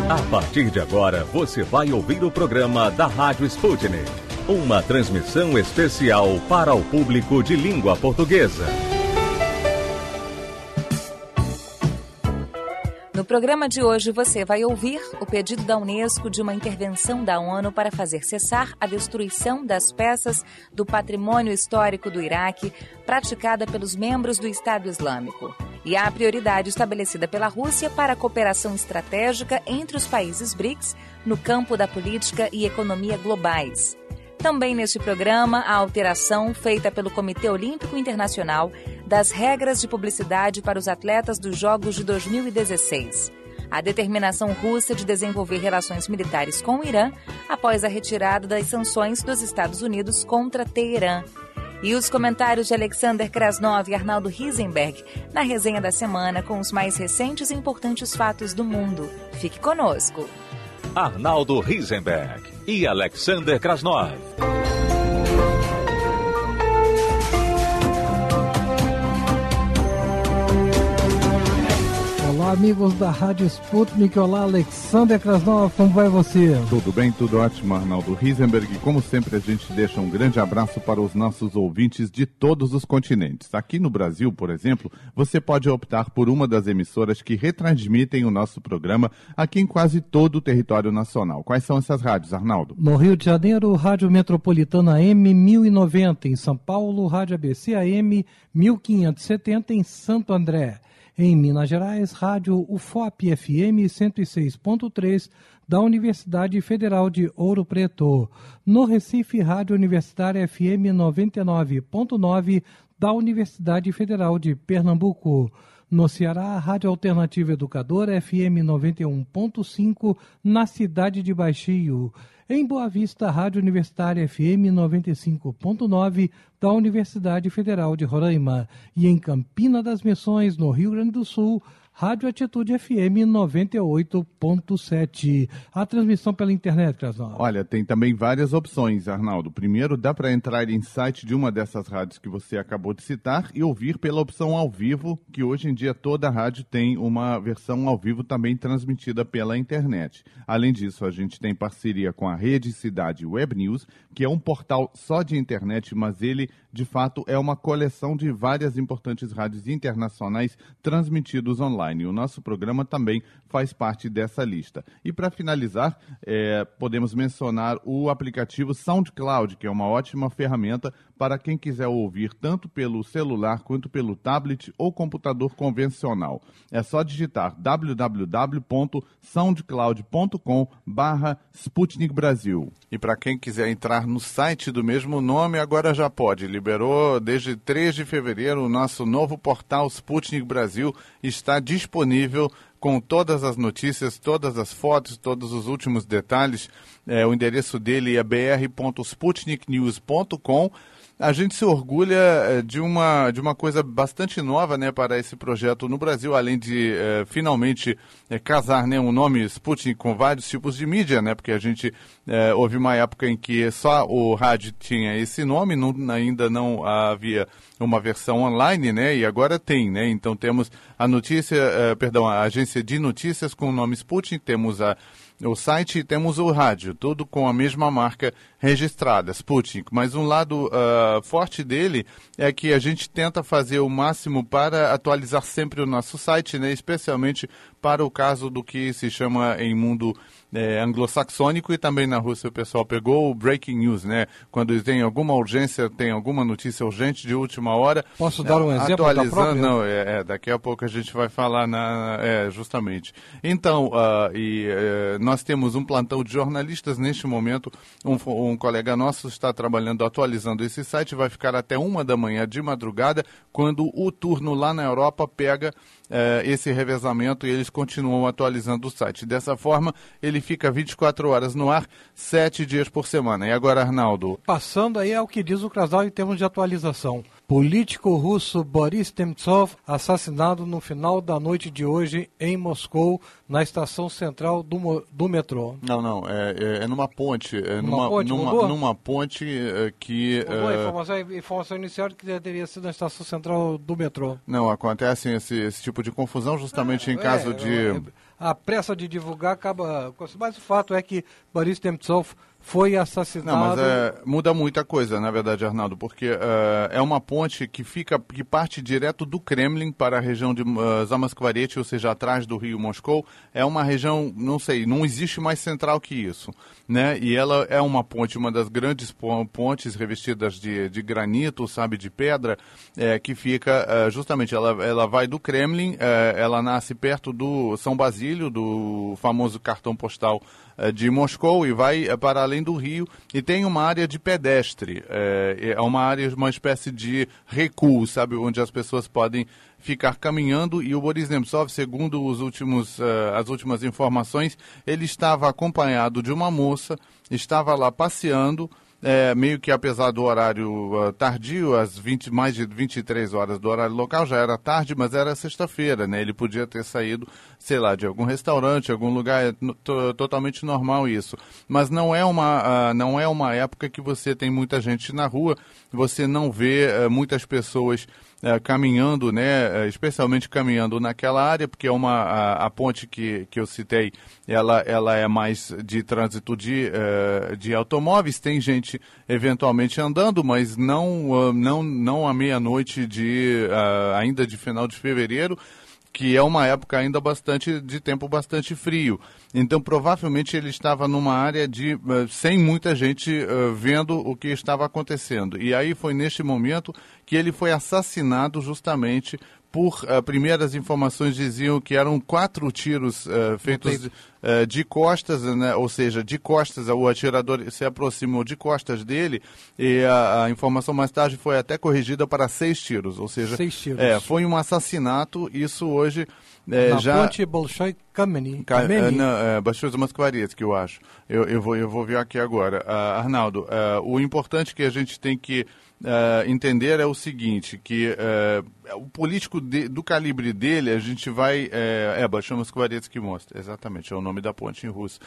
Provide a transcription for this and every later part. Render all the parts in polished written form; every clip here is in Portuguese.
A partir de agora, você vai ouvir o programa da Rádio Sputnik. Uma transmissão especial para o público de língua portuguesa. No programa de hoje, você vai ouvir o pedido da Unesco de uma intervenção da ONU para fazer cessar a destruição das peças do patrimônio histórico do Iraque praticada pelos membros do Estado Islâmico. E a prioridade estabelecida pela Rússia para a cooperação estratégica entre os países BRICS no campo da política e economia globais. Também neste programa, a alteração feita pelo Comitê Olímpico Internacional das regras de publicidade para os atletas dos Jogos de 2016. A determinação russa de desenvolver relações militares com o Irã após a retirada das sanções dos Estados Unidos contra Teherã. E os comentários de Alexander Krasnov e Arnaldo Risenberg na resenha da semana com os mais recentes e importantes fatos do mundo. Fique conosco. Arnaldo Risenberg e Alexander Krasnov. Olá, amigos da Rádio Sputnik. Olá, Alexander Krasnov, como vai você? Tudo bem, tudo ótimo, Arnaldo Risenberg. Como sempre, a gente deixa um grande abraço para os nossos ouvintes de todos os continentes. Aqui no Brasil, por exemplo, você pode optar por uma das emissoras que retransmitem o nosso programa aqui em quase todo o território nacional. Quais são essas rádios, Arnaldo? No Rio de Janeiro, Rádio Metropolitana AM 1090. Em São Paulo, Rádio ABC AM 1570 em Santo André. Em Minas Gerais, Rádio UFOP FM 106.3 da Universidade Federal de Ouro Preto. No Recife, Rádio Universitária FM 99.9 da Universidade Federal de Pernambuco. No Ceará, Rádio Alternativa Educadora FM 91.5 na cidade de Baixio. Em Boa Vista, Rádio Universitária FM 95.9 da Universidade Federal de Roraima. E em Campina das Missões, no Rio Grande do Sul, Rádio Atitude FM 98.7. A transmissão pela internet, Krasnov. Olha, tem também várias opções, Arnaldo. Primeiro, dá para entrar em site de uma dessas rádios que você acabou de citar e ouvir pela opção ao vivo, que hoje em dia toda rádio tem uma versão ao vivo também transmitida pela internet. Além disso, a gente tem parceria com a Rede Cidade Web News, que é um portal só de internet, mas ele, de fato, é uma coleção de várias importantes rádios internacionais transmitidos online. O nosso programa também faz parte dessa lista. E para finalizar, podemos mencionar o aplicativo SoundCloud, que é uma ótima ferramenta para quem quiser ouvir tanto pelo celular quanto pelo tablet ou computador convencional. É só digitar www.soundcloud.com/Sputnik Brasil. E para quem quiser entrar no site do mesmo nome, agora já pode. Liberou desde 3 de fevereiro o nosso novo portal Sputnik Brasil, está disponível com todas as notícias, todas as fotos, todos os últimos detalhes. O endereço dele é br.sputniknews.com. A gente se orgulha de uma coisa bastante nova, né, para esse projeto no Brasil, além de finalmente casar, né, um nome Sputnik com vários tipos de mídia, né, porque a gente houve uma época em que só o rádio tinha esse nome, ainda não havia uma versão online, né, e agora tem, né, então temos a agência de notícias com o nome Sputnik, temos o site e temos o rádio, tudo com a mesma marca registrada, Sputnik. Mas um lado forte dele é que a gente tenta fazer o máximo para atualizar sempre o nosso site, né? Especialmente para o caso do que se chama em mundo anglo-saxônico, e também na Rússia o pessoal pegou o breaking news, né? Quando tem alguma urgência, tem alguma notícia urgente de última hora. Posso dar um exemplo da própria? Não, daqui a pouco a gente vai falar justamente. Então, nós temos um plantão de jornalistas neste momento. Um colega nosso está trabalhando, atualizando esse site, vai ficar até 1 da manhã de madrugada, quando o turno lá na Europa pega esse revezamento e eles continuam atualizando o site. Dessa forma, ele fica 24 horas no ar, 7 dias por semana. E agora, Arnaldo? Passando aí ao que diz o Krasnov em termos de atualização. Político russo Boris Nemtsov assassinado no final da noite de hoje em Moscou, na estação central do metrô. Não, é numa ponte. Numa ponte que... Informação inicial que teria sido na estação central do metrô. Não, acontece esse tipo de confusão justamente em caso de... a pressa de divulgar acaba... Mas o fato é que Boris Nemtsov foi assassinado... Não, mas muda muita coisa, na verdade, Arnaldo, porque é uma ponte que parte direto do Kremlin para a região de Zamoskvorets, ou seja, atrás do Rio Moscou. É uma região, não sei, não existe mais central que isso, né? E ela é uma ponte, uma das grandes pontes revestidas de granito, sabe, de pedra, que fica justamente, ela vai do Kremlin, ela nasce perto do São Basílio, do famoso cartão postal de Moscou, e vai para além do rio, e tem uma área de pedestre, é uma área, uma espécie de recuo, sabe, onde as pessoas podem ficar caminhando, e o Boris Nemtsov, segundo as últimas informações, ele estava acompanhado de uma moça, estava lá passeando, meio que apesar do horário tardio, mais de 23 horas do horário local, já era tarde, mas era sexta-feira, né? Ele podia ter saído, sei lá, de algum restaurante, algum lugar, totalmente normal isso. Mas não é uma época que você tem muita gente na rua, você não vê muitas pessoas caminhando, né, especialmente caminhando naquela área, porque a ponte que eu citei, ela é mais de trânsito de automóveis, tem gente eventualmente andando, mas não à meia-noite ainda de final de fevereiro, que é uma época ainda de tempo bastante frio. Então, provavelmente, ele estava numa área sem muita gente vendo o que estava acontecendo. E aí foi neste momento que ele foi assassinado justamente por primeiras informações diziam que eram 4 tiros feitos de costas, né? Ou seja, de costas, o atirador se aproximou de costas dele, e a informação mais tarde foi até corrigida para 6 tiros, ou seja, 6 tiros. Foi um assassinato, isso hoje... na ponte Bolshoi Kameny. Bolshoi Zamoskvorets, que eu acho. Eu vou ver aqui agora. Arnaldo, o importante que a gente tem que entender é o seguinte, que o político do calibre dele, a gente vai... Bolshoi Zamoskvorets que mostra, exatamente, é o nome da ponte em russo.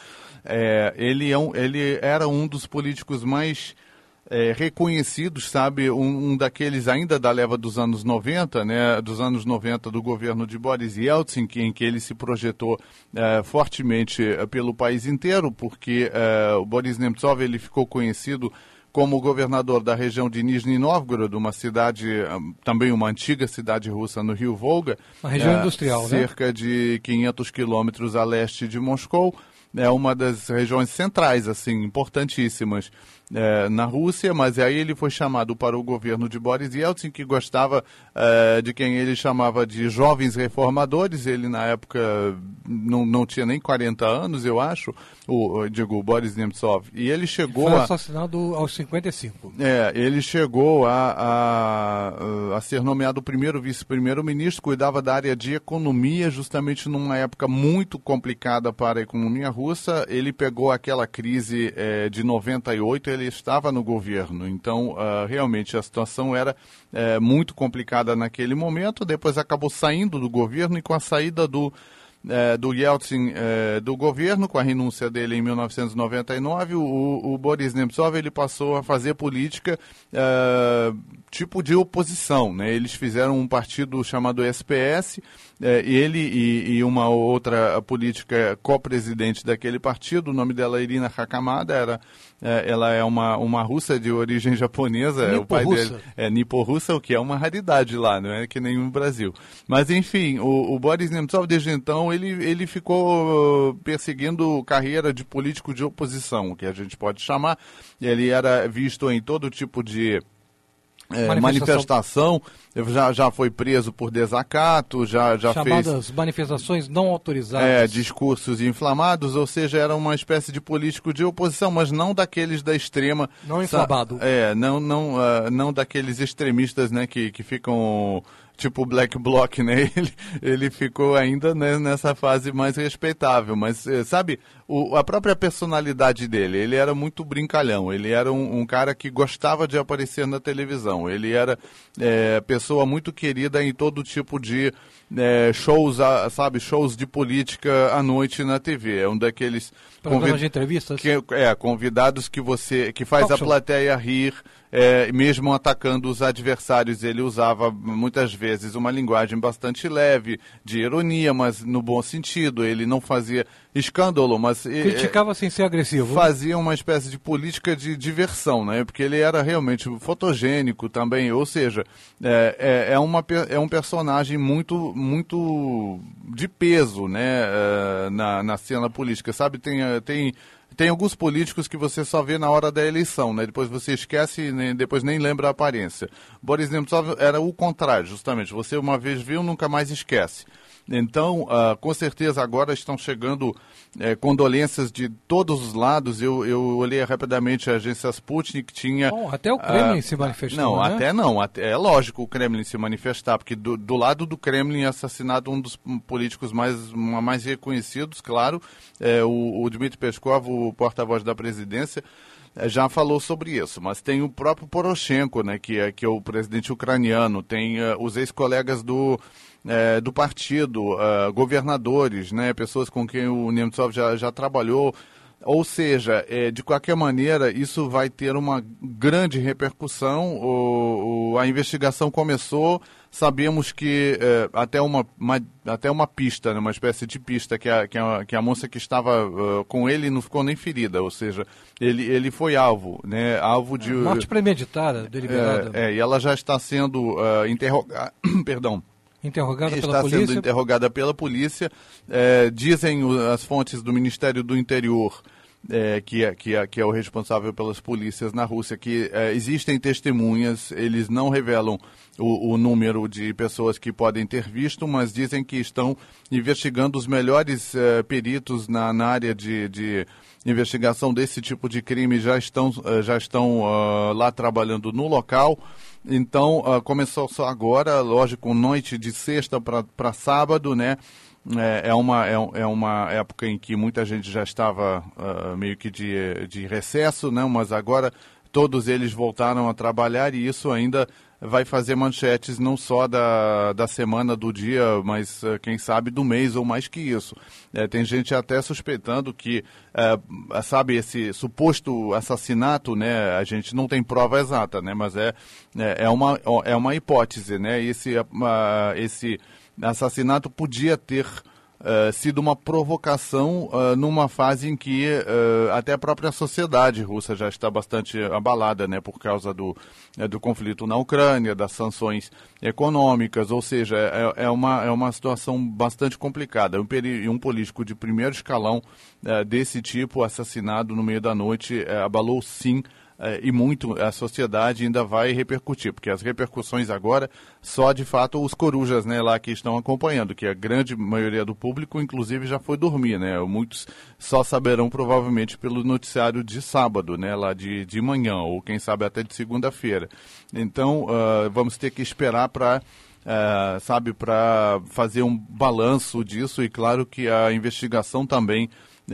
Ele era um dos políticos mais... reconhecidos, sabe, um daqueles ainda da leva dos anos 90, né, dos anos 90 do governo de Boris Yeltsin, em que ele se projetou fortemente pelo país inteiro, porque o Boris Nemtsov ele ficou conhecido como governador da região de Nizhny Novgorod, uma cidade, também uma antiga cidade russa no rio Volga. Uma região industrial, cerca de 500 quilômetros a leste de Moscou. É uma das regiões centrais, assim, importantíssimas na Rússia, mas aí ele foi chamado para o governo de Boris Yeltsin, que gostava de quem ele chamava de jovens reformadores. Ele, na época, não tinha nem 40 anos, eu acho, o Boris Nemtsov. E ele chegou foi assassinado aos 55. Ele chegou a ser nomeado vice-primeiro-ministro, cuidava da área de economia, justamente numa época muito complicada para a economia russa. Ele pegou aquela crise de 98, ele estava no governo, então realmente a situação era muito complicada naquele momento. Depois acabou saindo do governo, e com a saída do Yeltsin do governo, com a renúncia dele em 1999, o Boris Nemtsov ele passou a fazer política tipo de oposição, né? Eles fizeram um partido chamado SPS, ele e uma outra política co-presidente daquele partido, o nome dela é Irina Hakamada, ela é uma russa de origem japonesa, o pai dele é nipo-russa, o que é uma raridade lá, não é que nem no Brasil. Mas enfim, o Boris Nemtsov desde então ele ficou perseguindo carreira de político de oposição, que a gente pode chamar. Ele era visto em todo tipo de manifestação, já foi preso por desacato, já chamadas manifestações não autorizadas. Discursos inflamados, ou seja, era uma espécie de político de oposição, mas não daqueles da extrema... Não inflamado. Não daqueles extremistas, né, que ficam... tipo Black Bloc, né? Ele ficou ainda, né, nessa fase mais respeitável, mas sabe, a própria personalidade dele, ele era muito brincalhão, ele era um cara que gostava de aparecer na televisão, ele era pessoa muito querida em todo tipo de shows, sabe, shows de política à noite na TV, é um daqueles programas de entrevistas, convidados que faz a plateia rir, mesmo atacando os adversários, ele usava muitas vezes uma linguagem bastante leve, de ironia, mas no bom sentido. Ele não fazia escândalo, mas... Criticava sem ser agressivo. Fazia uma espécie de política de diversão, né? Porque ele era realmente fotogênico também, ou seja, é um personagem muito de peso, né? Na cena política, sabe? Tem alguns políticos que você só vê na hora da eleição, né? Depois você esquece e depois nem lembra a aparência. Boris Nemtsov era o contrário, justamente. Você uma vez viu, nunca mais esquece. Então, com certeza agora estão chegando condolências de todos os lados. Eu olhei rapidamente a agência Sputnik, tinha... Bom, até o Kremlin se manifestou, não, né? até não. É lógico o Kremlin se manifestar, porque do lado do Kremlin é assassinado um dos políticos mais reconhecidos, claro, o Dmitry Peskov, o porta-voz da presidência, já falou sobre isso, mas tem o próprio Poroshenko, né, que é o presidente ucraniano, tem os ex-colegas do partido, governadores, né, pessoas com quem o Nemtsov já trabalhou. Ou seja, de qualquer maneira, isso vai ter uma grande repercussão. A investigação começou, sabemos que até uma pista, né, uma espécie de pista, que a moça que estava com ele não ficou nem ferida, ou seja, ele foi alvo, né, alvo de... Morte premeditada, deliberada. E ela já está sendo interrogada, perdão. Interrogada pela polícia? Está sendo interrogada pela polícia. Dizem as fontes do Ministério do Interior, que é o responsável pelas polícias na Rússia, que existem testemunhas, eles não revelam o número de pessoas que podem ter visto, mas dizem que estão investigando os melhores peritos na área de investigação desse tipo de crime, já estão lá trabalhando no local. Então, começou só agora, lógico, noite de sexta para sábado, né? É uma época em que muita gente já estava meio que de recesso, né? Mas agora todos eles voltaram a trabalhar e isso ainda vai fazer manchetes não só da semana, do dia, mas quem sabe do mês ou mais que isso. Tem gente até suspeitando que, sabe, esse suposto assassinato, né, a gente não tem prova exata, né, mas é uma hipótese, né, esse assassinato podia ter sido uma provocação numa fase em que até a própria sociedade russa já está bastante abalada, né, por causa do conflito na Ucrânia, das sanções econômicas, ou seja, é uma situação bastante complicada. Um político de primeiro escalão desse tipo, assassinado no meio da noite, abalou sim, e muito a sociedade, ainda vai repercutir, porque as repercussões agora só de fato os corujas, né, lá que estão acompanhando, que a grande maioria do público inclusive já foi dormir, né, muitos só saberão provavelmente pelo noticiário de sábado, né, lá de manhã, ou quem sabe até de segunda-feira. Então vamos ter que esperar para fazer um balanço disso, e claro que a investigação também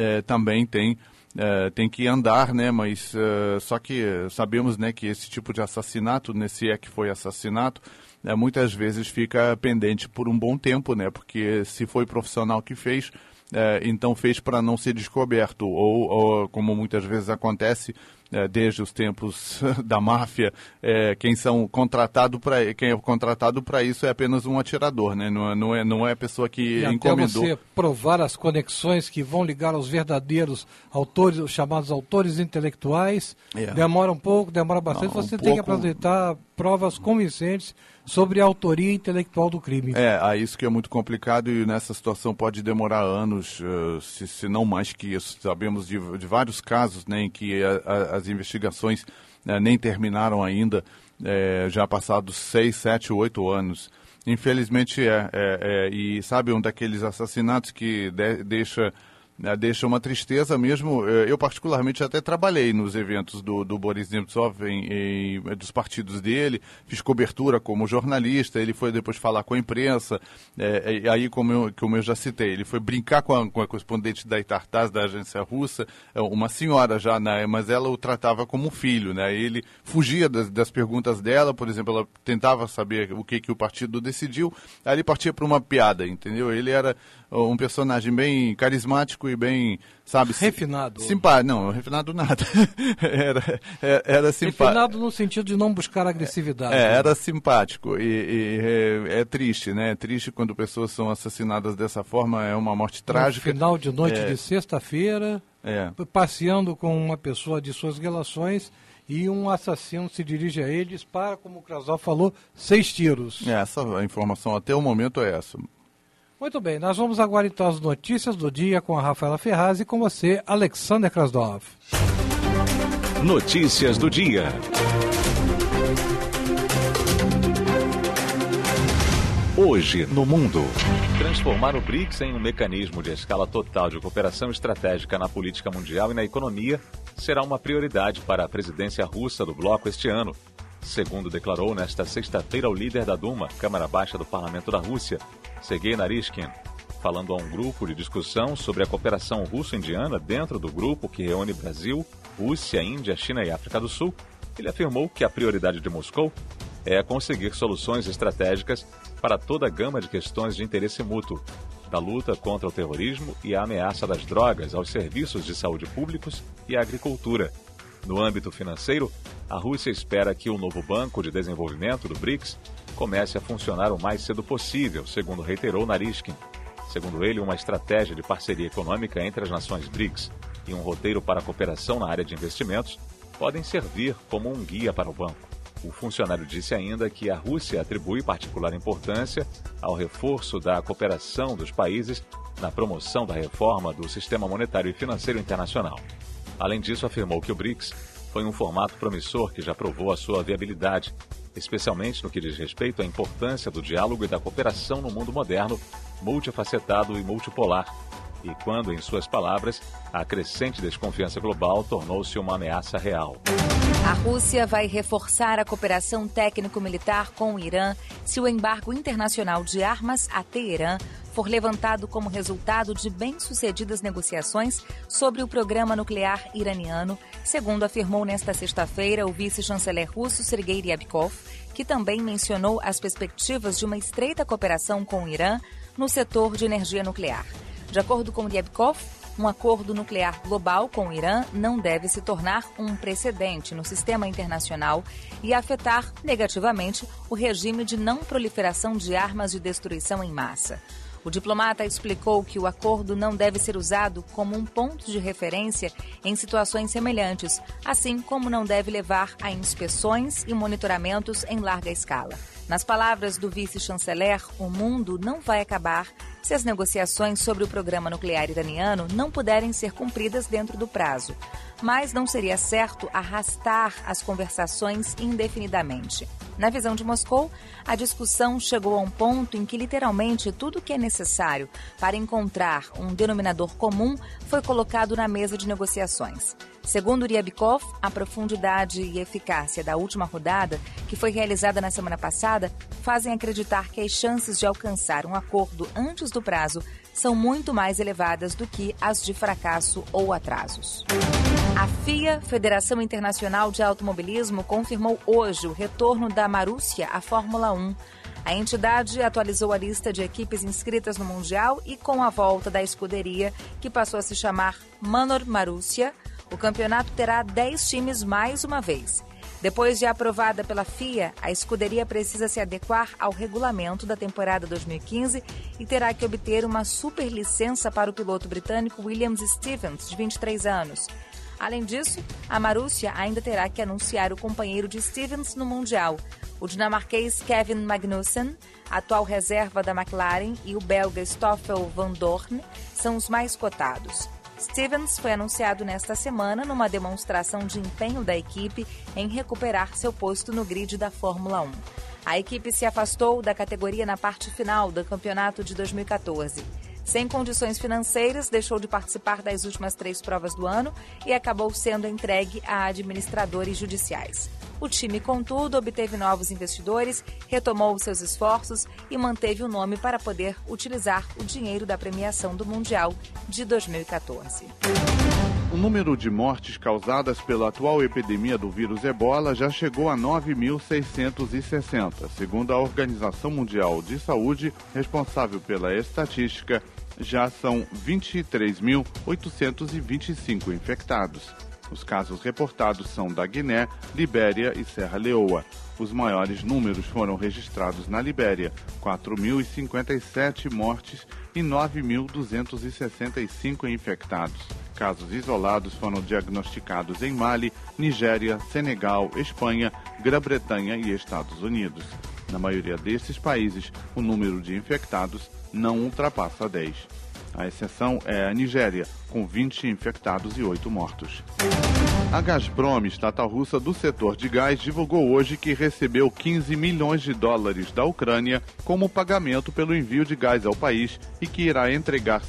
tem que andar, né? Mas só que sabemos, né, que esse tipo de assassinato, se é que foi assassinato, muitas vezes fica pendente por um bom tempo, né? Porque se foi profissional que fez, então fez para não ser descoberto, ou como muitas vezes acontece desde os tempos da máfia, quem é contratado para isso é apenas um atirador, né? Não é a pessoa que encomendou. Até você provar as conexões que vão ligar aos verdadeiros autores, os chamados autores intelectuais, demora um pouco, demora bastante. Você tem que apresentar provas convincentes sobre a autoria intelectual do crime. Isso que é muito complicado, e nessa situação pode demorar anos, se não mais que isso. Sabemos de vários casos, né, em que as investigações nem terminaram ainda, já passados 6, 7, 8 anos. Infelizmente e sabe, um daqueles assassinatos que deixa uma tristeza mesmo. Eu particularmente até trabalhei nos eventos do Boris Nemtsov, dos partidos dele, fiz cobertura como jornalista, ele foi depois falar com a imprensa, aí como eu já citei, ele foi brincar com a correspondente da Itartaz, da agência russa, uma senhora já, né, mas ela o tratava como um filho, né, ele fugia das perguntas dela, por exemplo, ela tentava saber o que o partido decidiu, aí ele partia para uma piada, entendeu? Ele era um personagem bem carismático simpático e bem, sabe... Refinado. Não, refinado nada. Era simpático. Refinado no sentido de não buscar agressividade. Era simpático e é triste, né? É triste quando pessoas são assassinadas dessa forma, é uma morte trágica. No final de noite de sexta-feira, passeando com uma pessoa de suas relações e um assassino se dirige a ele e dispara, como o Krasnov falou, 6 tiros. Essa informação até o momento é essa. Muito bem, nós vamos agora então às notícias do dia com a Rafaela Ferraz e com você, Alexander Krasnov. Notícias do dia. Hoje no mundo. Transformar o BRICS em um mecanismo de escala total de cooperação estratégica na política mundial e na economia será uma prioridade para a presidência russa do bloco este ano, segundo declarou nesta sexta-feira o líder da Duma, Câmara Baixa do Parlamento da Rússia, Sergei Naryshkin, falando a um grupo de discussão sobre a cooperação russo-indiana dentro do grupo que reúne Brasil, Rússia, Índia, China e África do Sul. Ele afirmou que a prioridade de Moscou é conseguir soluções estratégicas para toda a gama de questões de interesse mútuo, da luta contra o terrorismo e a ameaça das drogas aos serviços de saúde públicos e à agricultura. No âmbito financeiro, a Rússia espera que o novo Banco de Desenvolvimento do BRICS comece a funcionar o mais cedo possível, segundo reiterou Naryshkin. Segundo ele, uma estratégia de parceria econômica entre as nações BRICS e um roteiro para a cooperação na área de investimentos podem servir como um guia para o banco. O funcionário disse ainda que a Rússia atribui particular importância ao reforço da cooperação dos países na promoção da reforma do sistema monetário e financeiro internacional. Além disso, afirmou que o BRICS foi um formato promissor que já provou a sua viabilidade, especialmente no que diz respeito à importância do diálogo e da cooperação no mundo moderno, multifacetado e multipolar, e quando, em suas palavras, a crescente desconfiança global tornou-se uma ameaça real. A Rússia vai reforçar a cooperação técnico-militar com o Irã se o embargo internacional de armas a Teherã for levantado como resultado de bem-sucedidas negociações sobre o programa nuclear iraniano, segundo afirmou nesta sexta-feira o vice-chanceler russo Sergei Ryabkov, que também mencionou as perspectivas de uma estreita cooperação com o Irã no setor de energia nuclear. De acordo com Ryabkov, um acordo nuclear global com o Irã não deve se tornar um precedente no sistema internacional e afetar negativamente o regime de não proliferação de armas de destruição em massa. O diplomata explicou que o acordo não deve ser usado como um ponto de referência em situações semelhantes, assim como não deve levar a inspeções e monitoramentos em larga escala. Nas palavras do vice-chanceler, o mundo não vai acabar se as negociações sobre o programa nuclear iraniano não puderem ser cumpridas dentro do prazo. Mas não seria certo arrastar as conversações indefinidamente. Na visão de Moscou, a discussão chegou a um ponto em que literalmente tudo o que é necessário para encontrar um denominador comum foi colocado na mesa de negociações. Segundo Ryabkov, a profundidade e eficácia da última rodada, que foi realizada na semana passada, fazem acreditar que as chances de alcançar um acordo antes do prazo são muito mais elevadas do que as de fracasso ou atrasos. A FIA, Federação Internacional de Automobilismo, confirmou hoje o retorno da Marussia à Fórmula 1. A entidade atualizou a lista de equipes inscritas no Mundial e, com a volta da escuderia, que passou a se chamar Manor Marussia, o campeonato terá 10 times mais uma vez. Depois de aprovada pela FIA, a escuderia precisa se adequar ao regulamento da temporada 2015 e terá que obter uma superlicença para o piloto britânico William Stevens, de 23 anos. Além disso, a Marussia ainda terá que anunciar o companheiro de Stevens no Mundial. O dinamarquês Kevin Magnussen, atual reserva da McLaren, e o belga Stoffel Van Dorn são os mais cotados. Stevens foi anunciado nesta semana numa demonstração de empenho da equipe em recuperar seu posto no grid da Fórmula 1. A equipe se afastou da categoria na parte final do campeonato de 2014. Sem condições financeiras, deixou de participar das últimas 3 provas do ano e acabou sendo entregue a administradores judiciais. O time, contudo, obteve novos investidores, retomou seus esforços e manteve o nome para poder utilizar o dinheiro da premiação do Mundial de 2014. O número de mortes causadas pela atual epidemia do vírus Ebola já chegou a 9.660, segundo a Organização Mundial de Saúde, responsável pela estatística. Já são 23.825 infectados. Os casos reportados são da Guiné, Libéria e Serra Leoa. Os maiores números foram registrados na Libéria, 4.057 mortes e 9.265 infectados. Casos isolados foram diagnosticados em Mali, Nigéria, Senegal, Espanha, Grã-Bretanha e Estados Unidos. Na maioria desses países, o número de infectados não ultrapassa 10. A exceção é a Nigéria, com 20 infectados e 8 mortos. A Gazprom, estatal russa do setor de gás, divulgou hoje que recebeu 15 milhões de dólares da Ucrânia como pagamento pelo envio de gás ao país e que irá entregar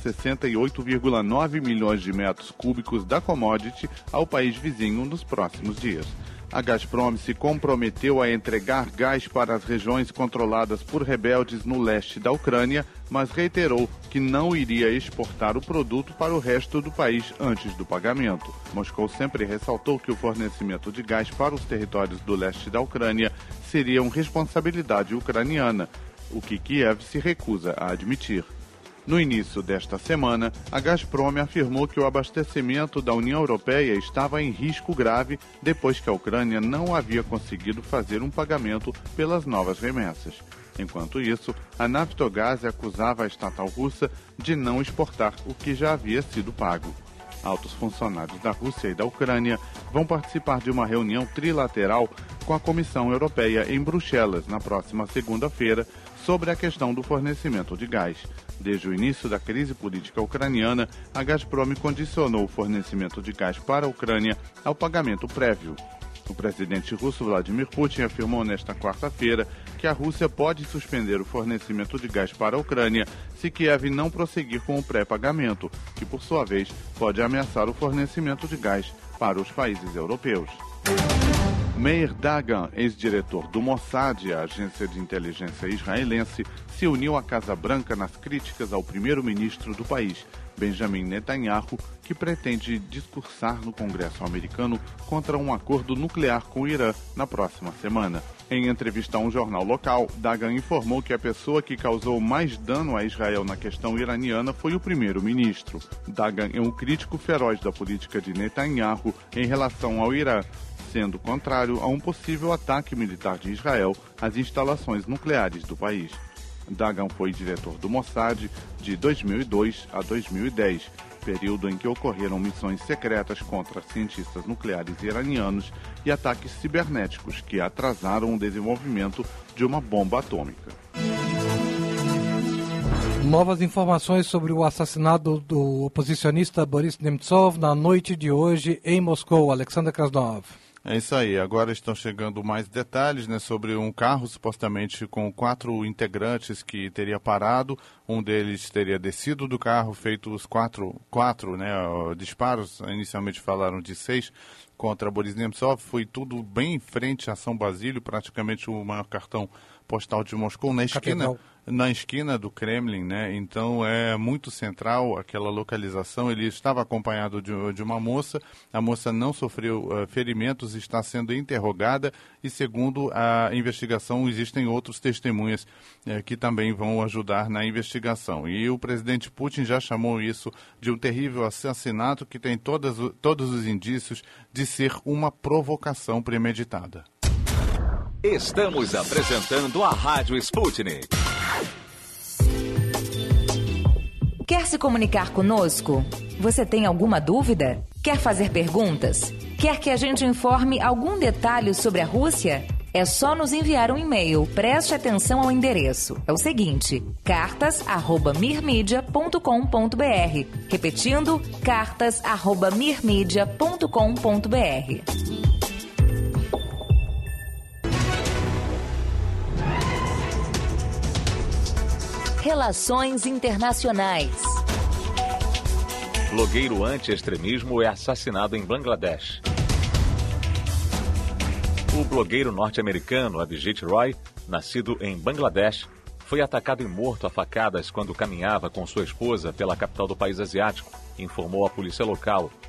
68,9 milhões de metros cúbicos da commodity ao país vizinho nos próximos dias. A Gazprom se comprometeu a entregar gás para as regiões controladas por rebeldes no leste da Ucrânia, mas reiterou que não iria exportar o produto para o resto do país antes do pagamento. Moscou sempre ressaltou que o fornecimento de gás para os territórios do leste da Ucrânia seria uma responsabilidade ucraniana, o que Kiev se recusa a admitir. No início desta semana, a Gazprom afirmou que o abastecimento da União Europeia estava em risco grave depois que a Ucrânia não havia conseguido fazer um pagamento pelas novas remessas. Enquanto isso, a Naftogaz acusava a estatal russa de não exportar o que já havia sido pago. Altos funcionários da Rússia e da Ucrânia vão participar de uma reunião trilateral com a Comissão Europeia em Bruxelas na próxima segunda-feira sobre a questão do fornecimento de gás. Desde o início da crise política ucraniana, a Gazprom condicionou o fornecimento de gás para a Ucrânia ao pagamento prévio. O presidente russo Vladimir Putin afirmou nesta quarta-feira que a Rússia pode suspender o fornecimento de gás para a Ucrânia se Kiev não prosseguir com o pré-pagamento, que por sua vez pode ameaçar o fornecimento de gás para os países europeus. Meir Dagan, ex-diretor do Mossad, a agência de inteligência israelense, se uniu à Casa Branca nas críticas ao primeiro-ministro do país, Benjamin Netanyahu, que pretende discursar no Congresso americano contra um acordo nuclear com o Irã na próxima semana. Em entrevista a um jornal local, Dagan informou que a pessoa que causou mais dano a Israel na questão iraniana foi o primeiro-ministro. Dagan é um crítico feroz da política de Netanyahu em relação ao Irã, sendo contrário a um possível ataque militar de Israel às instalações nucleares do país. Dagan foi diretor do Mossad de 2002 a 2010, período em que ocorreram missões secretas contra cientistas nucleares iranianos e ataques cibernéticos que atrasaram o desenvolvimento de uma bomba atômica. Novas informações sobre o assassinato do oposicionista Boris Nemtsov na noite de hoje em Moscou. Alexander Krasnov. É isso aí, agora estão chegando mais detalhes, né, sobre um carro supostamente com 4 integrantes que teria parado. Um deles teria descido do carro, feito os quatro disparos. Inicialmente falaram de 6 contra Boris Nemtsov. Foi tudo bem em frente a São Basílio, praticamente o maior cartão postal de Moscou, na esquina do Kremlin, né? Então é muito central aquela localização. Ele estava acompanhado de uma moça. A moça não sofreu ferimentos, está sendo interrogada e, segundo a investigação, existem outros testemunhas que também vão ajudar na investigação. E o presidente Putin já chamou isso de um terrível assassinato que tem todos os indícios de ser uma provocação premeditada. Estamos apresentando a Rádio Sputnik. Quer se comunicar conosco? Você tem alguma dúvida? Quer fazer perguntas? Quer que a gente informe algum detalhe sobre a Rússia? É só nos enviar um e-mail. Preste atenção ao endereço. É o seguinte: cartas@mirmedia.com.br. Repetindo, cartas@mirmedia.com.br. Relações internacionais. Blogueiro anti-extremismo é assassinado em Bangladesh. O blogueiro norte-americano Avijit Roy, nascido em Bangladesh, foi atacado e morto a facadas quando caminhava com sua esposa pela capital do país asiático, informou a polícia local.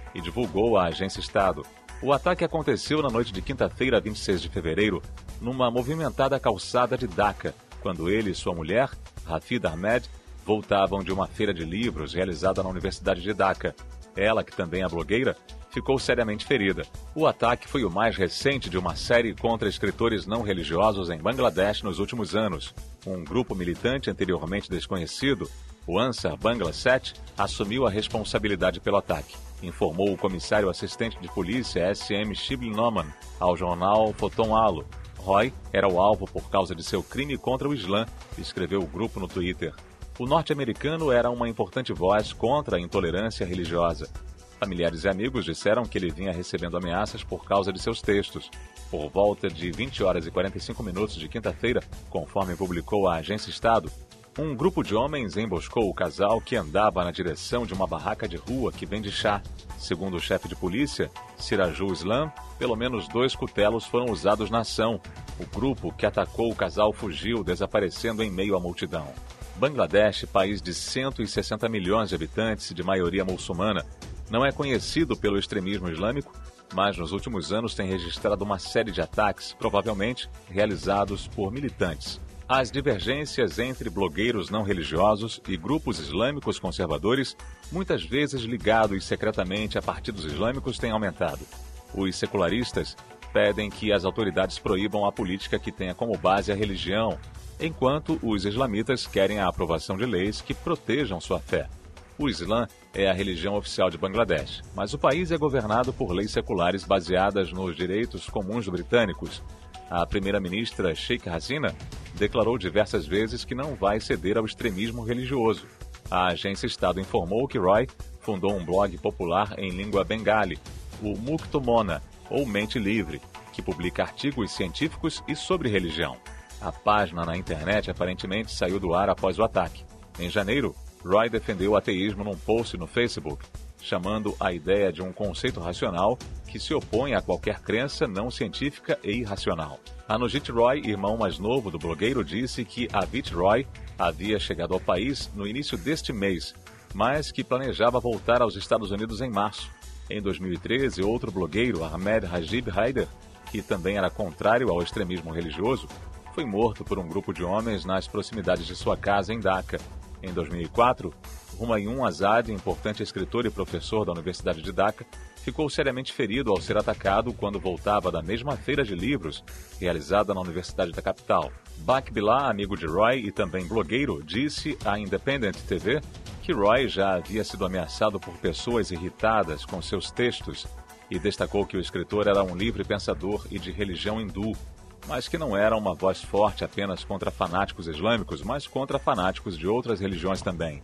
e divulgou à agência Estado. O ataque aconteceu na noite de quinta-feira, 26 de fevereiro, numa movimentada calçada de Dhaka, quando ele e sua mulher, Hafid Ahmed, voltavam de uma feira de livros realizada na Universidade de Dhaka. Ela, que também é blogueira, ficou seriamente ferida. O ataque foi o mais recente de uma série contra escritores não religiosos em Bangladesh nos últimos anos. Um grupo militante anteriormente desconhecido, o Ansar Bangla 7, assumiu a responsabilidade pelo ataque, informou o comissário assistente de polícia S.M. Shibli Noman ao jornal Foton Alo. Roy era o alvo por causa de seu crime contra o Islã, escreveu o grupo no Twitter. O norte-americano era uma importante voz contra a intolerância religiosa. Familiares e amigos disseram que ele vinha recebendo ameaças por causa de seus textos. Por volta de 20 horas e 45 minutos de quinta-feira, conforme publicou a agência Estado, um grupo de homens emboscou o casal que andava na direção de uma barraca de rua que vende chá. Segundo o chefe de polícia, Sirajul Islam, pelo menos 2 cutelos foram usados na ação. O grupo que atacou o casal fugiu, desaparecendo em meio à multidão. Bangladesh, país de 160 milhões de habitantes, de maioria muçulmana, não é conhecido pelo extremismo islâmico, mas nos últimos anos tem registrado uma série de ataques, provavelmente realizados por militantes. As divergências entre blogueiros não religiosos e grupos islâmicos conservadores, muitas vezes ligados secretamente a partidos islâmicos, têm aumentado. Os secularistas pedem que as autoridades proíbam a política que tenha como base a religião, enquanto os islamitas querem a aprovação de leis que protejam sua fé. O Islã é a religião oficial de Bangladesh, mas o país é governado por leis seculares baseadas nos direitos comuns britânicos. A primeira-ministra Sheikh Hasina declarou diversas vezes que não vai ceder ao extremismo religioso. A agência Estado informou que Roy fundou um blog popular em língua bengali, o Mukto Mona, ou Mente Livre, que publica artigos científicos e sobre religião. A página na internet aparentemente saiu do ar após o ataque. Em janeiro, Roy defendeu o ateísmo num post no Facebook, chamando a ideia de um conceito racional que se opõe a qualquer crença não científica e irracional. Anujit Roy, irmão mais novo do blogueiro, disse que Avit Roy havia chegado ao país no início deste mês, mas que planejava voltar aos Estados Unidos em março. Em 2013, outro blogueiro, Ahmed Rajib Haider, que também era contrário ao extremismo religioso, foi morto por um grupo de homens nas proximidades de sua casa em Dhaka. Em 2004, Humayun Azad, importante escritor e professor da Universidade de Dhaka, ficou seriamente ferido ao ser atacado quando voltava da mesma feira de livros realizada na Universidade da capital. Bak Billah, amigo de Roy e também blogueiro, disse à Independent TV que Roy já havia sido ameaçado por pessoas irritadas com seus textos e destacou que o escritor era um livre pensador e de religião hindu, mas que não era uma voz forte apenas contra fanáticos islâmicos, mas contra fanáticos de outras religiões também.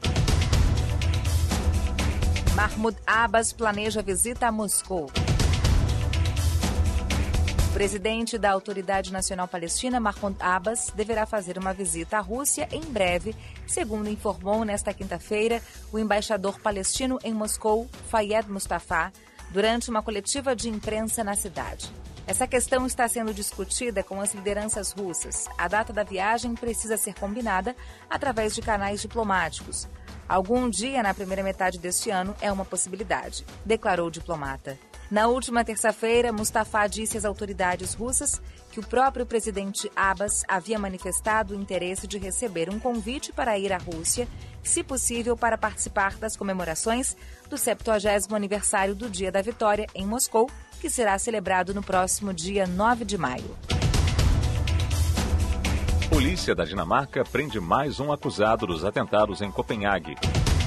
Mahmoud Abbas planeja visita a Moscou. O presidente da Autoridade Nacional Palestina, Mahmoud Abbas, deverá fazer uma visita à Rússia em breve, segundo informou nesta quinta-feira o embaixador palestino em Moscou, Fayed Mustafa, durante uma coletiva de imprensa na cidade. Essa questão está sendo discutida com as lideranças russas. A data da viagem precisa ser combinada através de canais diplomáticos. Algum dia na primeira metade deste ano é uma possibilidade, declarou o diplomata. Na última terça-feira, Mustafa disse às autoridades russas que o próprio presidente Abbas havia manifestado o interesse de receber um convite para ir à Rússia, se possível para participar das comemorações do 70º aniversário do Dia da Vitória em Moscou, que será celebrado no próximo dia 9 de maio. Polícia da Dinamarca prende mais um acusado dos atentados em Copenhague.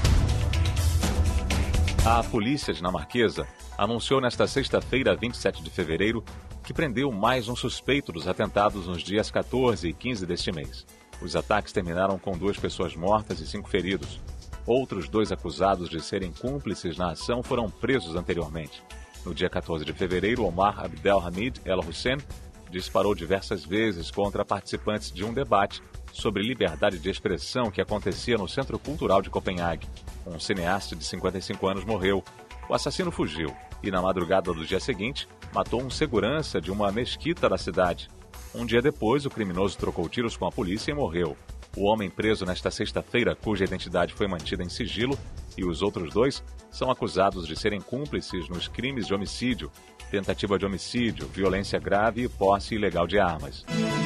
A polícia dinamarquesa anunciou nesta sexta-feira, 27 de fevereiro, que prendeu mais um suspeito dos atentados nos dias 14 e 15 deste mês. Os ataques terminaram com 2 pessoas mortas e 5 feridos. Outros 2 acusados de serem cúmplices na ação foram presos anteriormente. No dia 14 de fevereiro, Omar Abdelhamid El Hussein disparou diversas vezes contra participantes de um debate sobre liberdade de expressão que acontecia no Centro Cultural de Copenhague. Um cineasta de 55 anos morreu. O assassino fugiu e, na madrugada do dia seguinte, matou um segurança de uma mesquita da cidade. Um dia depois, o criminoso trocou tiros com a polícia e morreu. O homem preso nesta sexta-feira, cuja identidade foi mantida em sigilo, e os outros 2 são acusados de serem cúmplices nos crimes de homicídio, tentativa de homicídio, violência grave e posse ilegal de armas.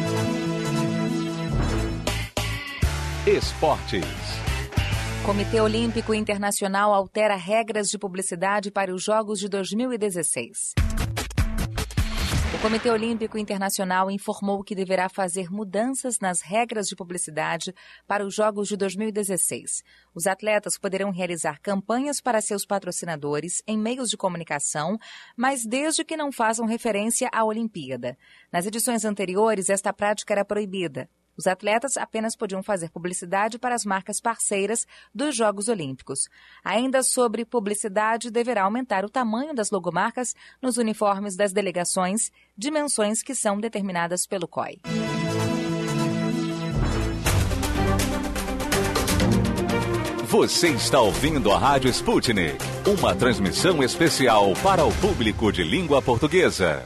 Esportes. Comitê Olímpico Internacional altera regras de publicidade para os Jogos de 2016. O Comitê Olímpico Internacional informou que deverá fazer mudanças nas regras de publicidade para os Jogos de 2016. Os atletas poderão realizar campanhas para seus patrocinadores em meios de comunicação, mas desde que não façam referência à Olimpíada. Nas edições anteriores, esta prática era proibida. Os atletas apenas podiam fazer publicidade para as marcas parceiras dos Jogos Olímpicos. Ainda sobre publicidade, deverá aumentar o tamanho das logomarcas nos uniformes das delegações, dimensões que são determinadas pelo COI. Você está ouvindo a Rádio Sputnik, uma transmissão especial para o público de língua portuguesa.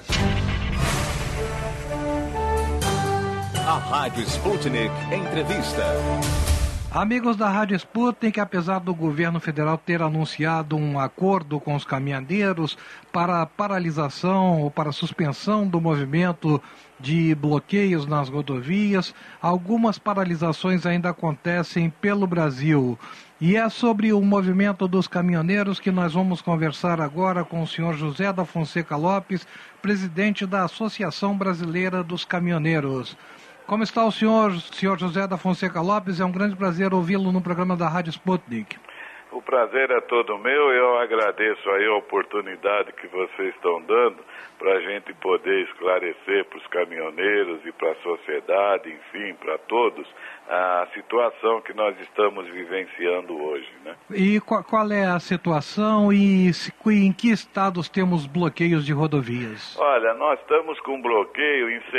A Rádio Sputnik Entrevista. Amigos da Rádio Sputnik, apesar do governo federal ter anunciado um acordo com os caminhoneiros para paralisação ou para suspensão do movimento de bloqueios nas rodovias, algumas paralisações ainda acontecem pelo Brasil. E é sobre o movimento dos caminhoneiros que nós vamos conversar agora com o senhor José da Fonseca Lopes, presidente da Associação Brasileira dos Caminhoneiros. Como está o senhor José da Fonseca Lopes? É um grande prazer ouvi-lo no programa da Rádio Sputnik. O prazer é todo meu. Eu agradeço aí a oportunidade que vocês estão dando para a gente poder esclarecer para os caminhoneiros e para a sociedade, enfim, para todos, a situação que nós estamos vivenciando hoje, né? E qual é a situação e em que estados temos bloqueios de rodovias? Olha, nós estamos com bloqueio em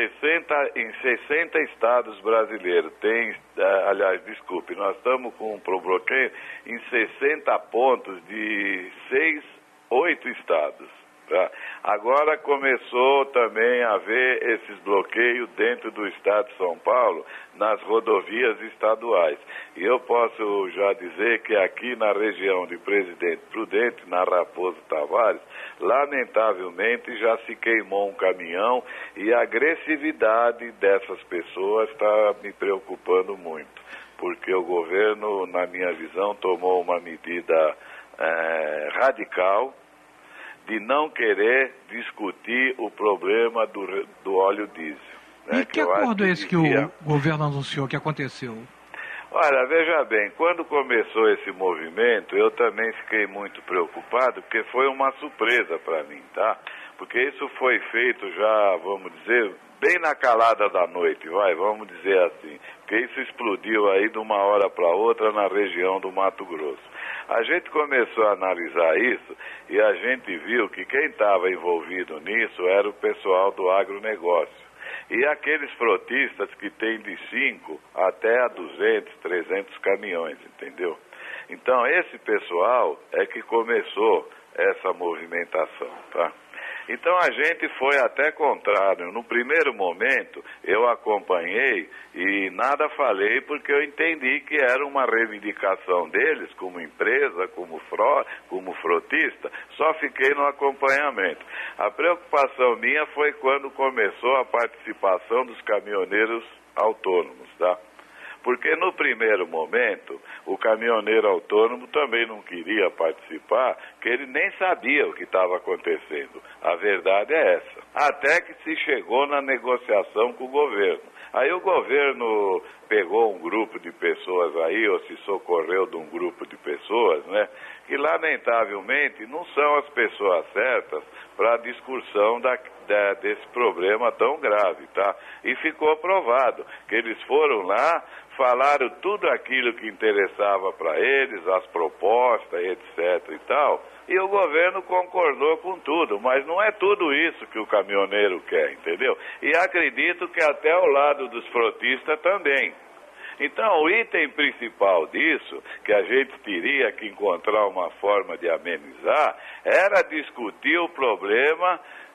60 estados brasileiros. Nós estamos com bloqueio em 60 pontos de 8 estados. Tá? Agora começou também a haver esses bloqueios dentro do estado de São Paulo, nas rodovias estaduais. E eu posso já dizer que aqui na região de Presidente Prudente, na Raposo Tavares, lamentavelmente já se queimou um caminhão e a agressividade dessas pessoas está me preocupando muito, porque o governo, na minha visão, tomou uma medida radical de não querer discutir o problema do óleo diesel. Né? E que acordo é esse que o governo anunciou, que aconteceu? Olha, veja bem, quando começou esse movimento, eu também fiquei muito preocupado, porque foi uma surpresa para mim, tá? Porque isso foi feito já, vamos dizer, bem na calada da noite, vamos dizer assim. Porque isso explodiu aí de uma hora para outra na região do Mato Grosso. A gente começou a analisar isso e a gente viu que quem estava envolvido nisso era o pessoal do agronegócio. E aqueles frotistas que têm de 5 até a 200, 300 caminhões, entendeu? Então, esse pessoal é que começou essa movimentação, tá? Então, a gente foi até contrário. No primeiro momento, eu acompanhei e nada falei porque eu entendi que era uma reivindicação deles como empresa, como frotista, só fiquei no acompanhamento. A preocupação minha foi quando começou a participação dos caminhoneiros autônomos, tá? Porque no primeiro momento, o caminhoneiro autônomo também não queria participar, que ele nem sabia o que estava acontecendo. A verdade é essa. Até que se chegou na negociação com o governo. Aí o governo pegou um grupo de pessoas aí, ou se socorreu de um grupo de pessoas, né? Que lamentavelmente não são as pessoas certas para a discussão desse problema tão grave, tá? E ficou provado que eles foram lá, falaram tudo aquilo que interessava para eles, as propostas, etc. e tal, e o governo concordou com tudo, mas não é tudo isso que o caminhoneiro quer, entendeu? E acredito que até o lado dos frotistas também. Então, o item principal disso, que a gente teria que encontrar uma forma de amenizar, era discutir o problema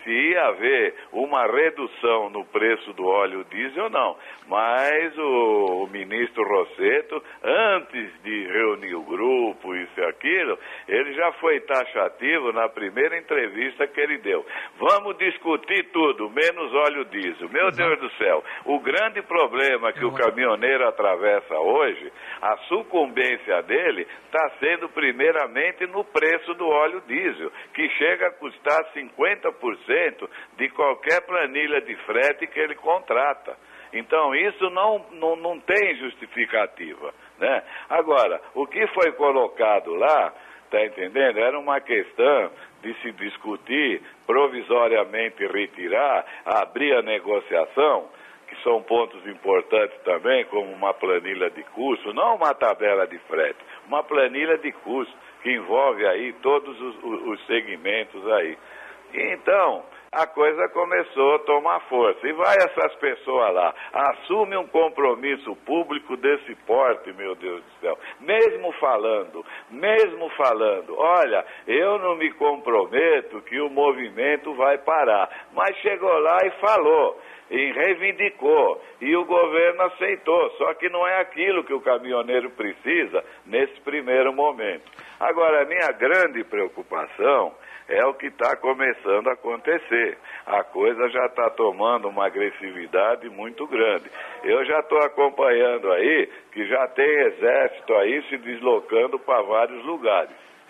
se ia haver uma redução no preço do óleo diesel, não. Mas o ministro Rossetto, antes de reunir o grupo, isso e aquilo, ele já foi taxativo na primeira entrevista que ele deu. Vamos discutir tudo, menos óleo diesel. Meu Deus do céu, o grande problema que o caminhoneiro atravessa hoje, a sucumbência dele está sendo primeiramente no preço do óleo diesel, que chega a custar 50% de qualquer planilha de frete que ele contrata. Então, isso não tem justificativa, né? Agora, o que foi colocado lá, tá entendendo? Era uma questão de se discutir, provisoriamente retirar, abrir a negociação, que são pontos importantes também, como uma planilha de custo, não uma tabela de frete, uma planilha de custo, que envolve aí todos os segmentos aí. Então, a coisa começou a tomar força. E vai essas pessoas lá, assume um compromisso público desse porte, meu Deus do céu. Mesmo falando, olha, eu não me comprometo que o movimento vai parar. Mas chegou lá e falou, e reivindicou, e o governo aceitou. Só que não é aquilo que o caminhoneiro precisa nesse primeiro momento. Agora, a minha grande preocupação é o que está começando a acontecer. A coisa já está tomando uma agressividade muito grande. Eu já estou acompanhando aí que já tem exército aí se deslocando para vários lugares.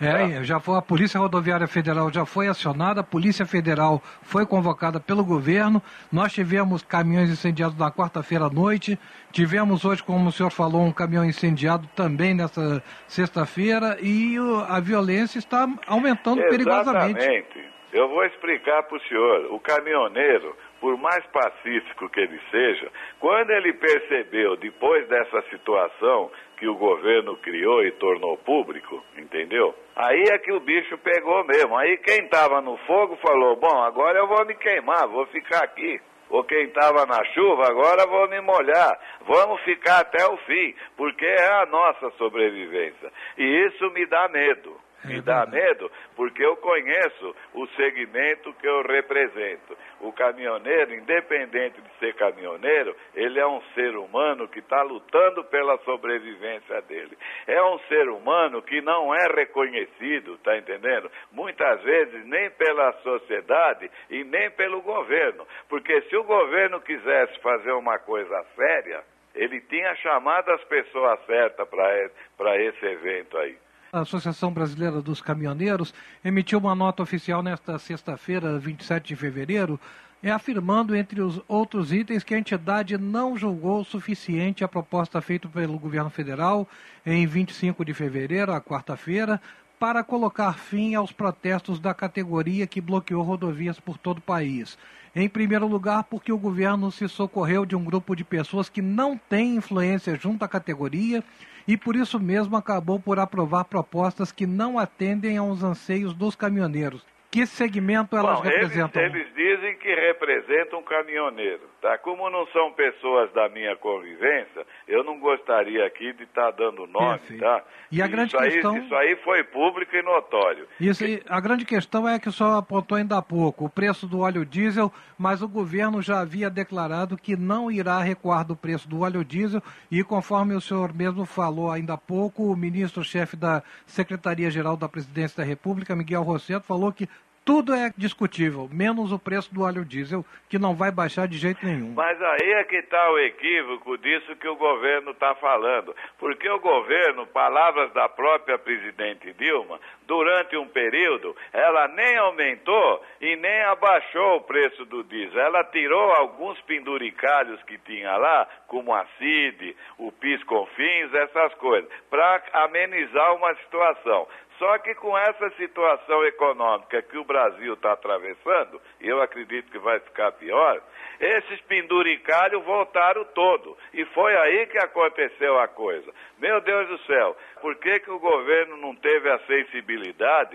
A Polícia Rodoviária Federal já foi acionada, a Polícia Federal foi convocada pelo governo, nós tivemos caminhões incendiados na quarta-feira à noite, tivemos hoje, como o senhor falou, um caminhão incendiado também nessa sexta-feira e a violência está aumentando perigosamente. Exatamente. Eu vou explicar para o senhor. O caminhoneiro, por mais pacífico que ele seja, quando ele percebeu, depois dessa situação que o governo criou e tornou público, entendeu? Aí é que o bicho pegou mesmo. Aí quem estava no fogo falou, bom, agora eu vou me queimar, vou ficar aqui. Ou quem estava na chuva, agora vou me molhar. Vamos ficar até o fim, porque é a nossa sobrevivência. E isso me dá medo. Me dá medo porque eu conheço o segmento que eu represento. O caminhoneiro, independente de ser caminhoneiro, ele é um ser humano que está lutando pela sobrevivência dele. É um ser humano que não é reconhecido, tá entendendo? Muitas vezes nem pela sociedade e nem pelo governo. Porque se o governo quisesse fazer uma coisa séria, ele tinha chamado as pessoas certas para esse evento aí. A Associação Brasileira dos Caminhoneiros emitiu uma nota oficial nesta sexta-feira, 27 de fevereiro, afirmando, entre os outros itens, que a entidade não julgou suficiente a proposta feita pelo governo federal em 25 de fevereiro, a quarta-feira, para colocar fim aos protestos da categoria que bloqueou rodovias por todo o país. Em primeiro lugar, porque o governo se socorreu de um grupo de pessoas que não tem influência junto à categoria e por isso mesmo acabou por aprovar propostas que não atendem aos anseios dos caminhoneiros. Que segmento elas representam? Eles dizem que representam um caminhoneiro, tá? Como não são pessoas da minha convivência, eu não gostaria aqui de estar dando nome, tá? E a grande questão... Isso aí foi público e notório. A grande questão é que o senhor apontou ainda há pouco, o preço do óleo diesel, mas o governo já havia declarado que não irá recuar do preço do óleo diesel e, conforme o senhor mesmo falou ainda há pouco, o ministro-chefe da Secretaria-Geral da Presidência da República, Miguel Rossetto, falou que tudo é discutível, menos o preço do óleo diesel, que não vai baixar de jeito nenhum. Mas aí é que está o equívoco disso que o governo está falando. Porque o governo, palavras da própria presidente Dilma, durante um período, ela nem aumentou e nem abaixou o preço do diesel. Ela tirou alguns penduricalhos que tinha lá, como a CID, o PIS/COFINS, essas coisas, para amenizar uma situação. Só que com essa situação econômica que o Brasil está atravessando, e eu acredito que vai ficar pior, esses penduricalhos voltaram todo. E foi aí que aconteceu a coisa. Meu Deus do céu, por que o governo não teve a sensibilidade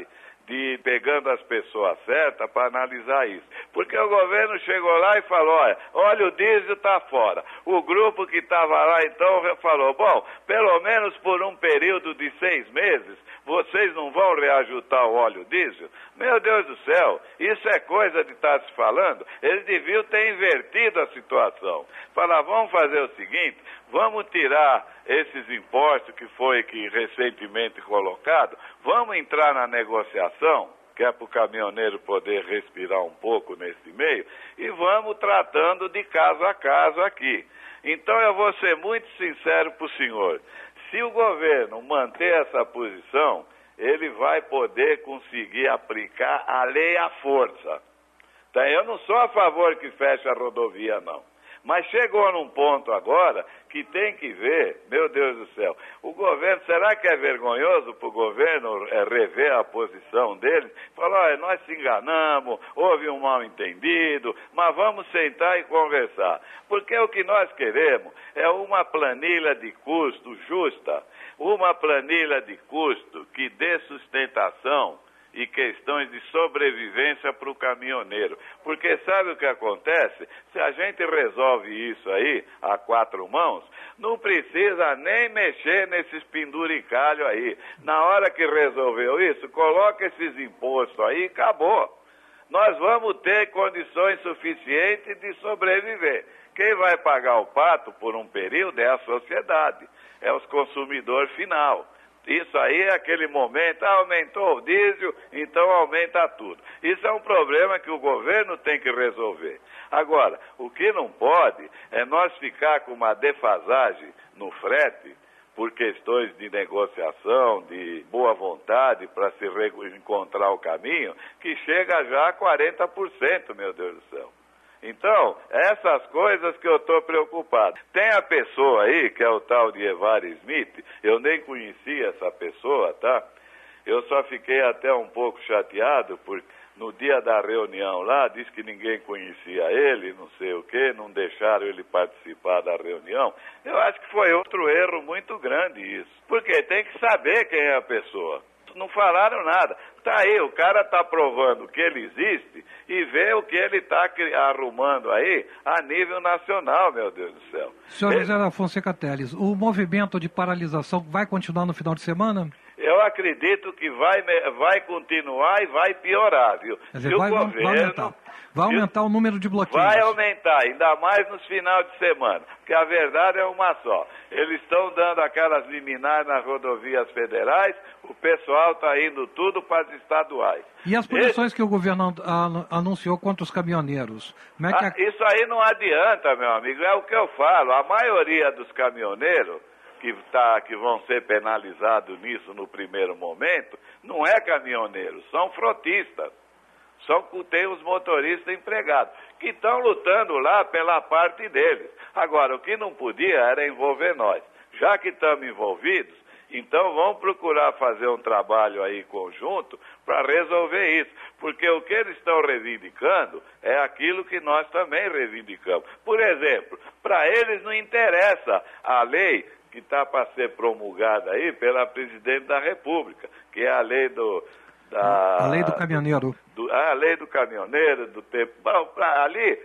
de pegando as pessoas certas para analisar isso. Porque o governo chegou lá e falou, olha, o diesel está fora. O grupo que estava lá então falou, bom, pelo menos por um período de 6 meses, vocês não vão reajustar o óleo diesel? Meu Deus do céu, isso é coisa de estar se falando. Eles deviam ter invertido a situação. Falar, vamos fazer o seguinte, vamos tirar esses impostos que recentemente colocado, vamos entrar na negociação, que é para o caminhoneiro poder respirar um pouco nesse meio, e vamos tratando de caso a caso aqui. Então eu vou ser muito sincero para o senhor, se o governo manter essa posição, ele vai poder conseguir aplicar a lei à força. Então, eu não sou a favor que feche a rodovia, não. Mas chegou num ponto agora que tem que ver, meu Deus do céu, o governo, será que é vergonhoso para o governo rever a posição dele? Falar, nós se enganamos, houve um mal-entendido, mas vamos sentar e conversar. Porque o que nós queremos é uma planilha de custo justa, uma planilha de custo que dê sustentação e questões de sobrevivência para o caminhoneiro. Porque sabe o que acontece? Se a gente resolve isso aí, a 4 mãos, não precisa nem mexer nesses penduricalhos aí. Na hora que resolveu isso, coloca esses impostos aí e acabou. Nós vamos ter condições suficientes de sobreviver. Quem vai pagar o pato por um período é a sociedade, é os consumidores final. Isso aí é aquele momento, aumentou o diesel, então aumenta tudo. Isso é um problema que o governo tem que resolver. Agora, o que não pode é nós ficar com uma defasagem no frete, por questões de negociação, de boa vontade para se encontrar o caminho, que chega já a 40%, meu Deus do céu. Então, essas coisas que eu estou preocupado. Tem a pessoa aí, que é o tal de Evar Smith, eu nem conhecia essa pessoa, tá? Eu só fiquei até um pouco chateado, porque no dia da reunião lá, disse que ninguém conhecia ele, não sei o quê, não deixaram ele participar da reunião. Eu acho que foi outro erro muito grande isso. Porque tem que saber quem é a pessoa. Não falaram nada. Tá aí, o cara está provando que ele existe e vê o que ele está arrumando aí a nível nacional, meu Deus do céu. Senhor José da Fonseca Teles, o movimento de paralisação vai continuar no final de semana? Eu acredito que vai continuar e vai piorar, viu? Quer dizer, vai aumentar o número de bloqueios. Vai aumentar, ainda mais nos finais de semana, porque a verdade é uma só. Eles estão dando aquelas liminares nas rodovias federais, o pessoal está indo tudo para as estaduais. E as punições que o governo anunciou contra os caminhoneiros? Como é que Isso aí não adianta, meu amigo, é o que eu falo. A maioria dos caminhoneiros que vão ser penalizados nisso no primeiro momento, não é caminhoneiro, são frotistas. Tem os motoristas empregados, que estão lutando lá pela parte deles. Agora, o que não podia era envolver nós. Já que estamos envolvidos, então vamos procurar fazer um trabalho aí conjunto para resolver isso. Porque o que eles estão reivindicando é aquilo que nós também reivindicamos. Por exemplo, para eles não interessa a lei que está para ser promulgada aí pela Presidente da República, que é a lei a lei do caminhoneiro. A lei do caminhoneiro, do tempo. Bom, ali,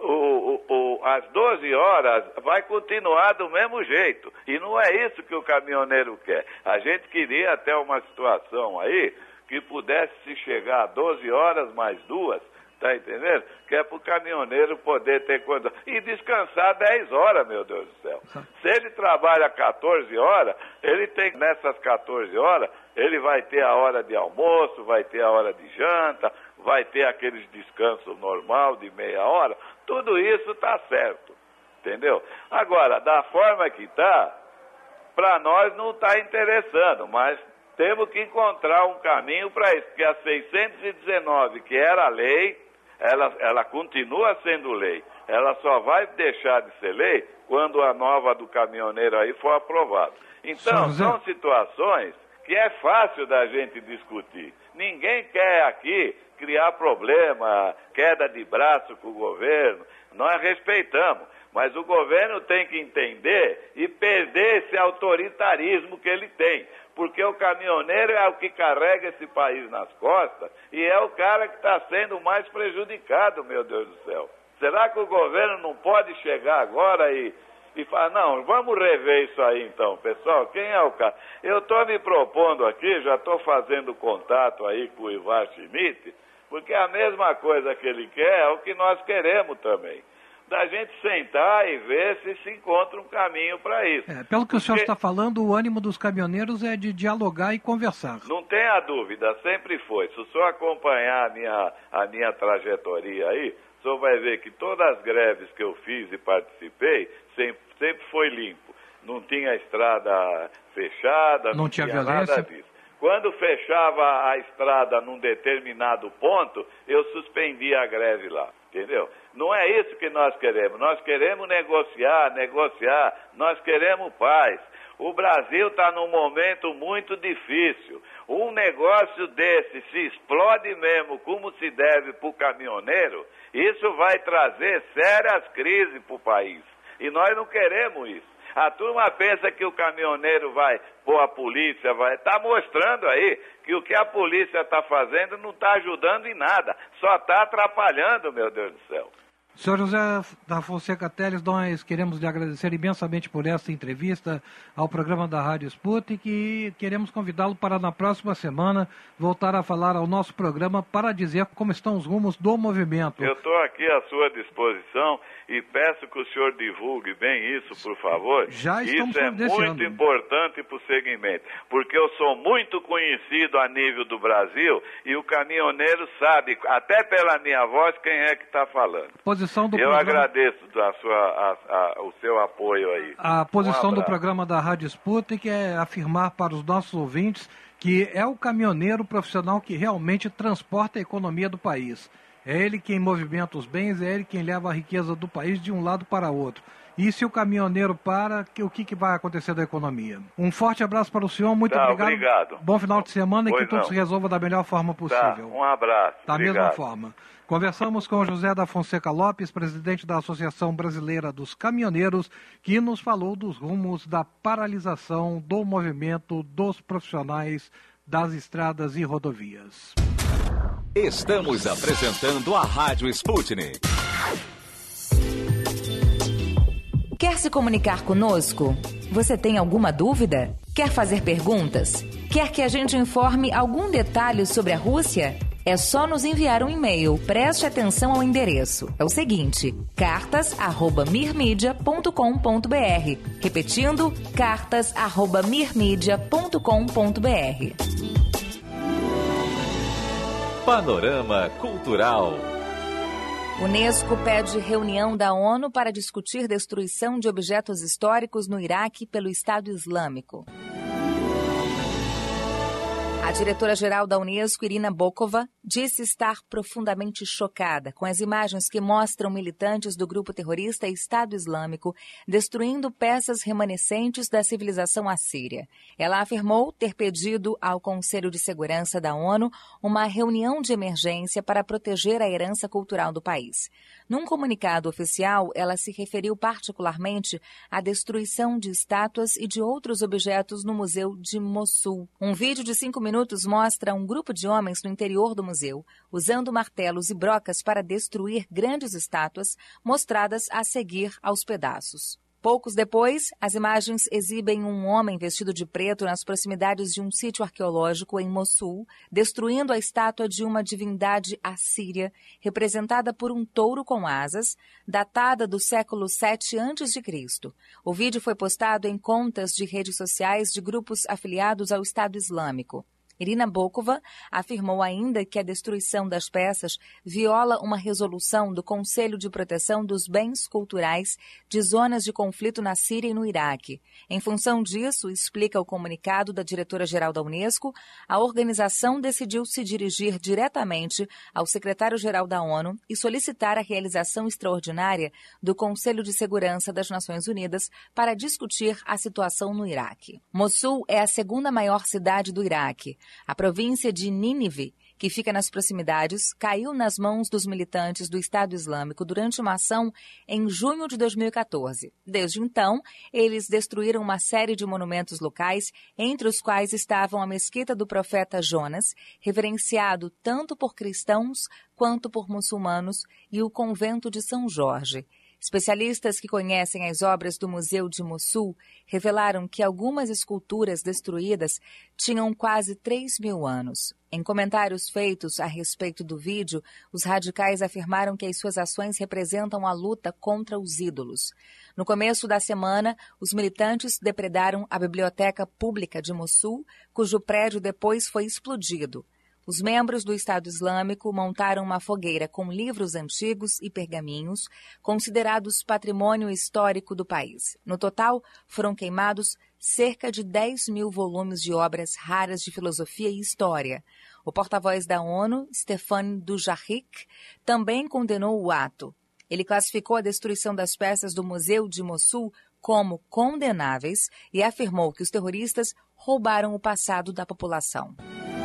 às 12 horas vai continuar do mesmo jeito. E não é isso que o caminhoneiro quer. A gente queria até uma situação aí que pudesse se chegar a 12 horas mais 2, tá entendendo? Que é para o caminhoneiro poder ter coisa. E descansar 10 horas, meu Deus do céu. Se ele trabalha 14 horas, ele tem, nessas 14 horas, ele vai ter a hora de almoço, vai ter a hora de janta, vai ter aqueles descansos normal de meia hora. Tudo isso está certo, entendeu? Agora, da forma que está, para nós não está interessando, mas temos que encontrar um caminho para isso, porque a 619, que era a lei, ela continua sendo lei. Ela só vai deixar de ser lei quando a nova do caminhoneiro aí for aprovada. Então, são situações que é fácil da gente discutir. Ninguém quer aqui criar problema, queda de braço com o governo. Nós respeitamos. Mas o governo tem que entender e perder esse autoritarismo que ele tem. Porque o caminhoneiro é o que carrega esse país nas costas e é o cara que está sendo mais prejudicado, meu Deus do céu. Será que o governo não pode chegar agora e falar, não, vamos rever isso aí então, pessoal, quem é o cara? Eu estou me propondo aqui, já estou fazendo contato aí com o Ivar Schmidt, porque a mesma coisa que ele quer é o que nós queremos também. Da gente sentar e ver se encontra um caminho para isso. Pelo que o senhor está falando, o ânimo dos caminhoneiros é de dialogar e conversar. Não tenha dúvida, sempre foi. Se o senhor acompanhar a minha trajetória aí, o senhor vai ver que todas as greves que eu fiz e participei, sempre foi limpo. Não tinha estrada fechada, não tinha violência. Nada disso. Quando fechava a estrada num determinado ponto, eu suspendia a greve lá, entendeu? Não é isso que nós queremos negociar, nós queremos paz. O Brasil está num momento muito difícil. Um negócio desse se explode mesmo como se deve para o caminhoneiro, isso vai trazer sérias crises para o país. E nós não queremos isso. A turma pensa que o caminhoneiro vai pôr a polícia, está mostrando aí que o que a polícia está fazendo não está ajudando em nada, só está atrapalhando, meu Deus do céu. Senhor José da Fonseca Teles, nós queremos lhe agradecer imensamente por esta entrevista ao programa da Rádio Sputnik e queremos convidá-lo para na próxima semana voltar a falar ao nosso programa para dizer como estão os rumos do movimento. Eu estou aqui à sua disposição e peço que o senhor divulgue bem isso, por favor. Já estamos isso é muito importante para o segmento, porque eu sou muito conhecido a nível do Brasil e o caminhoneiro sabe, até pela minha voz, quem é que está falando. Eu agradeço o seu apoio aí. A posição do programa da Rádio Sputnik é afirmar para os nossos ouvintes que é o caminhoneiro profissional que realmente transporta a economia do país. É ele quem movimenta os bens, é ele quem leva a riqueza do país de um lado para outro. E se o caminhoneiro para, o que vai acontecer da economia? Um forte abraço para o senhor, muito obrigado. Bom final de semana e que tudo se resolva da melhor forma possível. Um abraço. Da mesma forma. Conversamos com José da Fonseca Lopes, presidente da Associação Brasileira dos Caminhoneiros, que nos falou dos rumos da paralisação do movimento dos profissionais das estradas e rodovias. Estamos apresentando a Rádio Sputnik. Quer se comunicar conosco? Você tem alguma dúvida? Quer fazer perguntas? Quer que a gente informe algum detalhe sobre a Rússia? É só nos enviar um e-mail. Preste atenção ao endereço. É o seguinte: cartas@mirmedia.com.br. Repetindo, cartas@mirmedia.com.br. Panorama Cultural. Unesco pede reunião da ONU para discutir destruição de objetos históricos no Iraque pelo Estado Islâmico. A diretora-geral da Unesco, Irina Bokova, disse estar profundamente chocada com as imagens que mostram militantes do grupo terrorista Estado Islâmico destruindo peças remanescentes da civilização assíria. Ela afirmou ter pedido ao Conselho de Segurança da ONU uma reunião de emergência para proteger a herança cultural do país. Num comunicado oficial, ela se referiu particularmente à destruição de estátuas e de outros objetos no Museu de Mossul. Um vídeo de 5 minutos mostra um grupo de homens no interior do museu, usando martelos e brocas para destruir grandes estátuas, mostradas a seguir aos pedaços. Poucos depois, as imagens exibem um homem vestido de preto nas proximidades de um sítio arqueológico em Mossul, destruindo a estátua de uma divindade assíria, representada por um touro com asas, datada do século VII a.C. O vídeo foi postado em contas de redes sociais de grupos afiliados ao Estado Islâmico. Irina Bokova afirmou ainda que a destruição das peças viola uma resolução do Conselho de Proteção dos Bens Culturais de Zonas de Conflito na Síria e no Iraque. Em função disso, explica o comunicado da diretora-geral da Unesco, a organização decidiu se dirigir diretamente ao secretário-geral da ONU e solicitar a realização extraordinária do Conselho de Segurança das Nações Unidas para discutir a situação no Iraque. Mossul é a segunda maior cidade do Iraque. A província de Nínive, que fica nas proximidades, caiu nas mãos dos militantes do Estado Islâmico durante uma ação em junho de 2014. Desde então, eles destruíram uma série de monumentos locais, entre os quais estavam a Mesquita do Profeta Jonas, reverenciado tanto por cristãos quanto por muçulmanos, e o Convento de São Jorge. Especialistas que conhecem as obras do Museu de Mossul revelaram que algumas esculturas destruídas tinham quase 3.000 anos. Em comentários feitos a respeito do vídeo, os radicais afirmaram que as suas ações representam a luta contra os ídolos. No começo da semana, os militantes depredaram a Biblioteca Pública de Mossul, cujo prédio depois foi explodido. Os membros do Estado Islâmico montaram uma fogueira com livros antigos e pergaminhos, considerados patrimônio histórico do país. No total, foram queimados cerca de 10.000 volumes de obras raras de filosofia e história. O porta-voz da ONU, Stefan Dujarric, também condenou o ato. Ele classificou a destruição das peças do Museu de Mossul como condenáveis e afirmou que os terroristas roubaram o passado da população.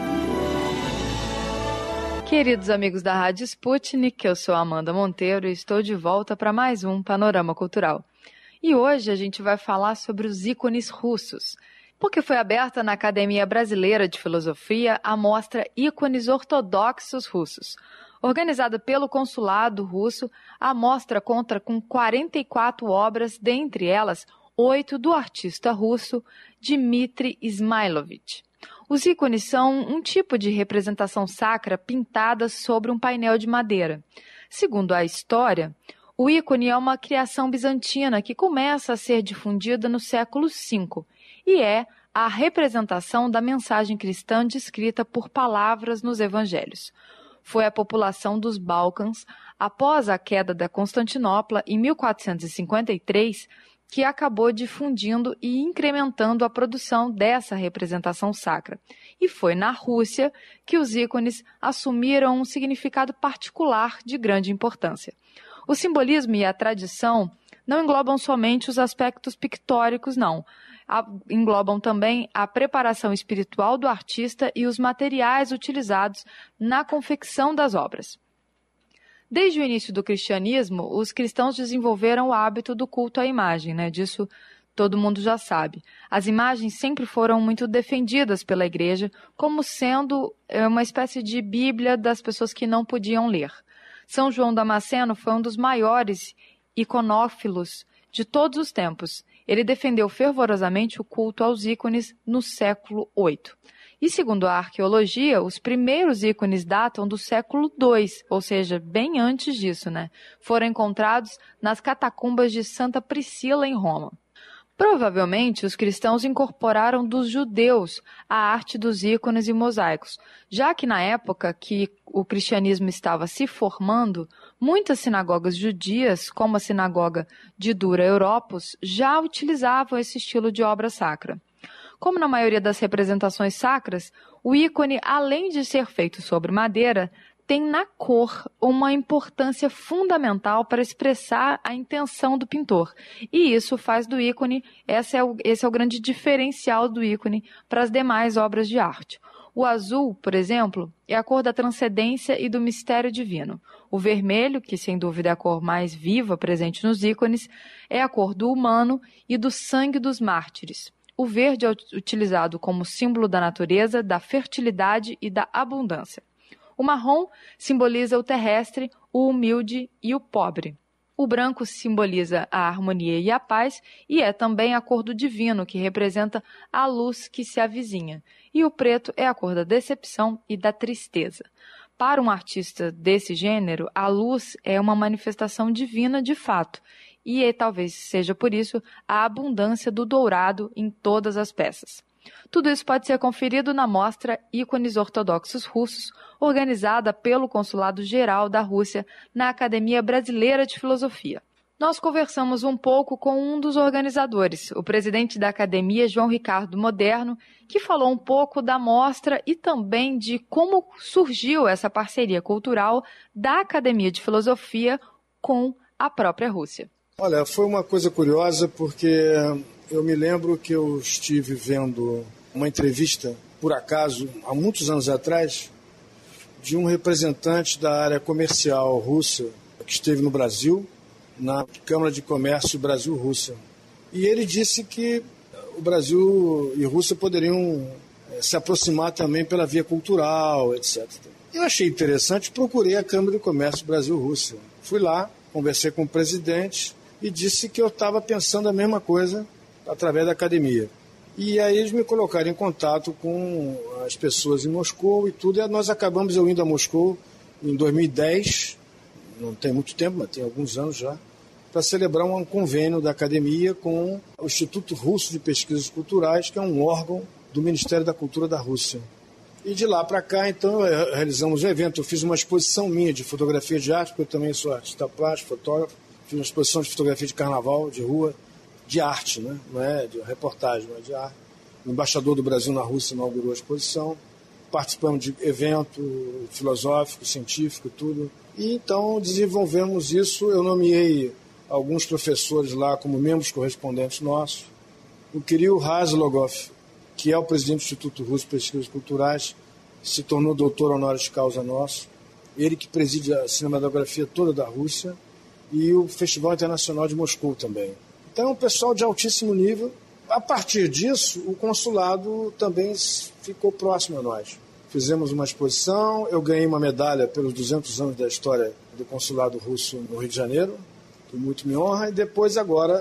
Queridos amigos da Rádio Sputnik, eu sou Amanda Monteiro e estou de volta para mais um Panorama Cultural. E hoje a gente vai falar sobre os ícones russos, porque foi aberta na Academia Brasileira de Filosofia a mostra Ícones Ortodoxos Russos. Organizada pelo Consulado Russo, a mostra conta com 44 obras, dentre elas 8 do artista russo Dmitry Ismailovich. Os ícones são um tipo de representação sacra pintada sobre um painel de madeira. Segundo a história, o ícone é uma criação bizantina que começa a ser difundida no século V e é a representação da mensagem cristã descrita por palavras nos evangelhos. Foi a população dos Balcãs, após a queda da Constantinopla em 1453, que acabou difundindo e incrementando a produção dessa representação sacra. E foi na Rússia que os ícones assumiram um significado particular de grande importância. O simbolismo e a tradição não englobam somente os aspectos pictóricos, não. Englobam também a preparação espiritual do artista e os materiais utilizados na confecção das obras. Desde o início do cristianismo, os cristãos desenvolveram o hábito do culto à imagem, Disso todo mundo já sabe. As imagens sempre foram muito defendidas pela igreja como sendo uma espécie de bíblia das pessoas que não podiam ler. São João Damasceno foi um dos maiores iconófilos de todos os tempos. Ele defendeu fervorosamente o culto aos ícones no século VIII. E, segundo a arqueologia, os primeiros ícones datam do século II, ou seja, bem antes disso, Foram encontrados nas catacumbas de Santa Priscila, em Roma. Provavelmente, os cristãos incorporaram dos judeus a arte dos ícones e mosaicos, já que na época que o cristianismo estava se formando, muitas sinagogas judias, como a sinagoga de Dura Europos, já utilizavam esse estilo de obra sacra. Como na maioria das representações sacras, o ícone, além de ser feito sobre madeira, tem na cor uma importância fundamental para expressar a intenção do pintor. E isso faz do ícone, esse é o grande diferencial do ícone para as demais obras de arte. O azul, por exemplo, é a cor da transcendência e do mistério divino. O vermelho, que sem dúvida é a cor mais viva presente nos ícones, é a cor do humano e do sangue dos mártires. O verde é utilizado como símbolo da natureza, da fertilidade e da abundância. O marrom simboliza o terrestre, o humilde e o pobre. O branco simboliza a harmonia e a paz e é também a cor do divino, que representa a luz que se avizinha. E o preto é a cor da decepção e da tristeza. Para um artista desse gênero, a luz é uma manifestação divina de fato. E talvez seja por isso a abundância do dourado em todas as peças. Tudo isso pode ser conferido na mostra Ícones Ortodoxos Russos, organizada pelo Consulado Geral da Rússia na Academia Brasileira de Filosofia. Nós conversamos um pouco com um dos organizadores, o presidente da Academia, João Ricardo Moderno, que falou um pouco da mostra e também de como surgiu essa parceria cultural da Academia de Filosofia com a própria Rússia. Olha, foi uma coisa curiosa porque eu me lembro que eu estive vendo uma entrevista, por acaso, há muitos anos atrás, de um representante da área comercial russa que esteve no Brasil, na Câmara de Comércio Brasil-Rússia. E ele disse que o Brasil e a Rússia poderiam se aproximar também pela via cultural, etc. Eu achei interessante, procurei a Câmara de Comércio Brasil-Rússia. Fui lá, conversei com o presidente e disse que eu estava pensando a mesma coisa através da academia. E aí eles me colocaram em contato com as pessoas em Moscou e tudo, e nós acabamos eu indo a Moscou em 2010, não tem muito tempo, mas tem alguns anos já, para celebrar um convênio da academia com o Instituto Russo de Pesquisas Culturais, que é um órgão do Ministério da Cultura da Rússia. E de lá para cá, então, realizamos um evento. Eu fiz uma exposição minha de fotografia de arte, porque eu também sou artista plástico, fotógrafo. Fiz uma exposição de fotografia de carnaval, de rua, de arte, né? Não é de reportagem, não é de arte. O embaixador do Brasil na Rússia inaugurou a exposição. Participamos de evento filosófico, científico, tudo. E então desenvolvemos isso. Eu nomeei alguns professores lá como membros correspondentes nossos. O Kirill Razlogov, que é o presidente do Instituto Russo de Pesquisas Culturais, se tornou doutor honoris causa nosso. Ele que preside a cinematografia toda da Rússia e o Festival Internacional de Moscou também. Então é um pessoal de altíssimo nível. A partir disso, o consulado também ficou próximo a nós. Fizemos uma exposição, eu ganhei uma medalha pelos 200 anos da história do consulado russo no Rio de Janeiro, que muito me honra, e depois agora,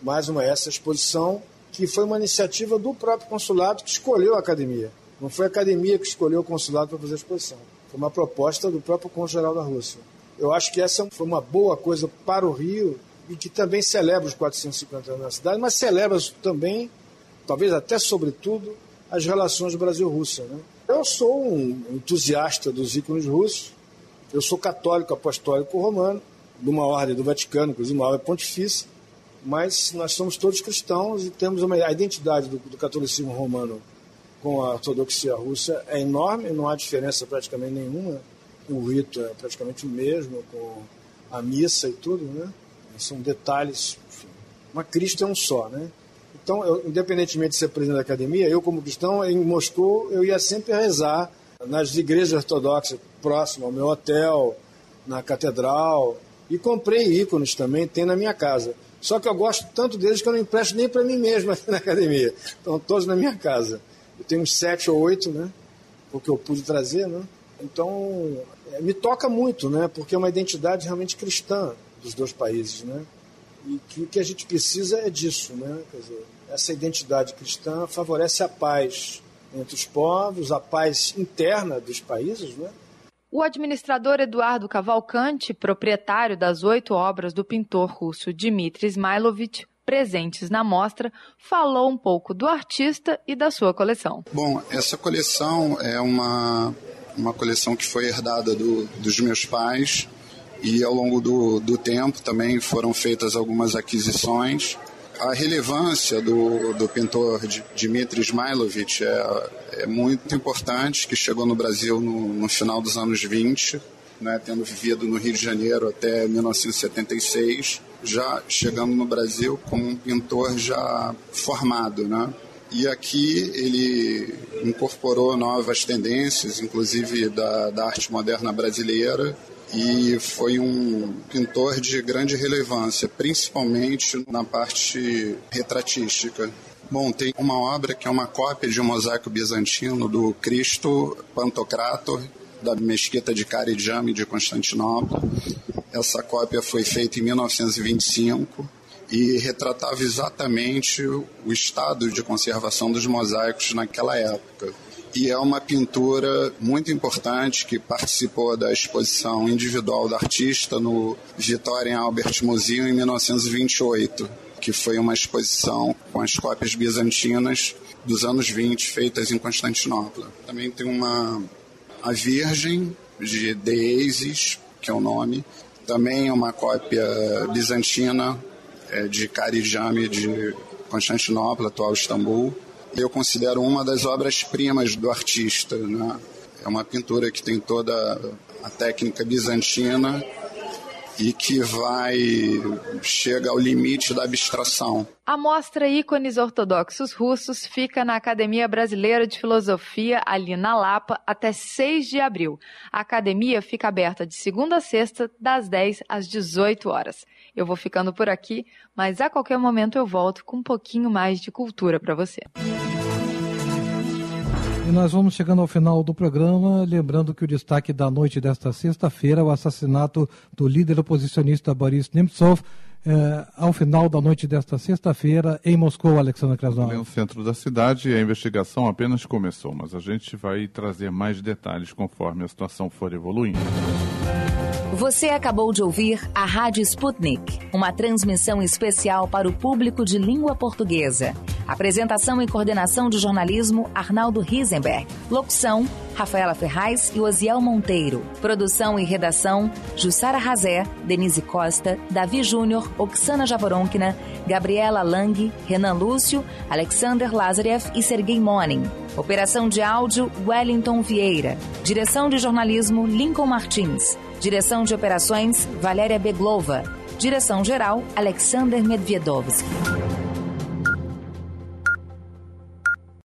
essa exposição, que foi uma iniciativa do próprio consulado que escolheu a academia. Não foi a academia que escolheu o consulado para fazer a exposição. Foi uma proposta do próprio cônsul-geral da Rússia. Eu acho que essa foi uma boa coisa para o Rio e que também celebra os 450 anos da cidade, mas celebra também, talvez até sobretudo, as relações Brasil-Rússia, né? Eu sou um entusiasta dos ícones russos, eu sou católico apostólico romano, de uma ordem do Vaticano, inclusive uma ordem pontifícia, mas nós somos todos cristãos e temos a identidade do catolicismo romano com a ortodoxia russa é enorme, não há diferença praticamente nenhuma, o rito é praticamente o mesmo, com a missa e tudo, né? São detalhes, enfim. Mas Cristo é um só, né? Então, independentemente de ser presidente da academia, eu como cristão, em Moscou, eu ia sempre rezar nas igrejas ortodoxas próximas ao meu hotel, na catedral, e comprei ícones também, tem na minha casa. Só que eu gosto tanto deles que eu não empresto nem para mim mesmo aqui na academia. Estão todos na minha casa. Eu tenho uns 7 ou 8, né? Porque eu pude trazer, né? Então, me toca muito, né? Porque é uma identidade realmente cristã dos dois países, né? E que o que a gente precisa é disso, né? Quer dizer, essa identidade cristã favorece a paz entre os povos, a paz interna dos países, né? O administrador Eduardo Cavalcante, proprietário das 8 obras do pintor russo Dmitry Ismailovich, presentes na mostra, falou um pouco do artista e da sua coleção. Bom, essa coleção é uma coleção que foi herdada dos meus pais e ao longo do tempo também foram feitas algumas aquisições. A relevância do pintor Dmitry Ismailovich é muito importante, que chegou no Brasil no final dos anos 20, né, tendo vivido no Rio de Janeiro até 1976, já chegando no Brasil como um pintor já formado, né? E aqui ele incorporou novas tendências, inclusive da arte moderna brasileira, e foi um pintor de grande relevância, principalmente na parte retratística. Bom, tem uma obra que é uma cópia de um mosaico bizantino do Cristo Pantocrator, da Mesquita de Kariджami de Constantinopla. Essa cópia foi feita em 1925 e retratava exatamente o estado de conservação dos mosaicos naquela época. E é uma pintura muito importante que participou da exposição individual da artista no Victoria Albert Museum em 1928, que foi uma exposição com as cópias bizantinas dos anos 20 feitas em Constantinopla. Também tem a Virgem de Deesis, que é o nome, também uma cópia bizantina de Kariджami de Constantinopla, atual Istambul. Eu considero uma das obras-primas do artista, né? É uma pintura que tem toda a técnica bizantina e que chega ao limite da abstração. A mostra Ícones Ortodoxos Russos fica na Academia Brasileira de Filosofia, ali na Lapa, até 6 de abril. A academia fica aberta de segunda a sexta, das 10 às 18 horas. Eu vou ficando por aqui, mas a qualquer momento eu volto com um pouquinho mais de cultura para você. E nós vamos chegando ao final do programa, lembrando que o destaque da noite desta sexta-feira é o assassinato do líder oposicionista Boris Nemtsov, ao final da noite desta sexta-feira em Moscou, Alexandre Krasnov. No centro da cidade, a investigação apenas começou, mas a gente vai trazer mais detalhes conforme a situação for evoluindo. Você acabou de ouvir a Rádio Sputnik, uma transmissão especial para o público de língua portuguesa. Apresentação e coordenação de jornalismo, Arnaldo Risenberg. Locução, Rafaela Ferraz e Osiel Monteiro. Produção e redação, Jussara Razé, Denise Costa, Davi Júnior, Oksana Javoronkina, Gabriela Lang, Renan Lúcio, Alexander Lazarev e Sergei Monin. Operação de áudio, Wellington Vieira. Direção de jornalismo, Lincoln Martins. Direção de operações, Valéria Beglova. Direção geral, Alexander Medvedovsky.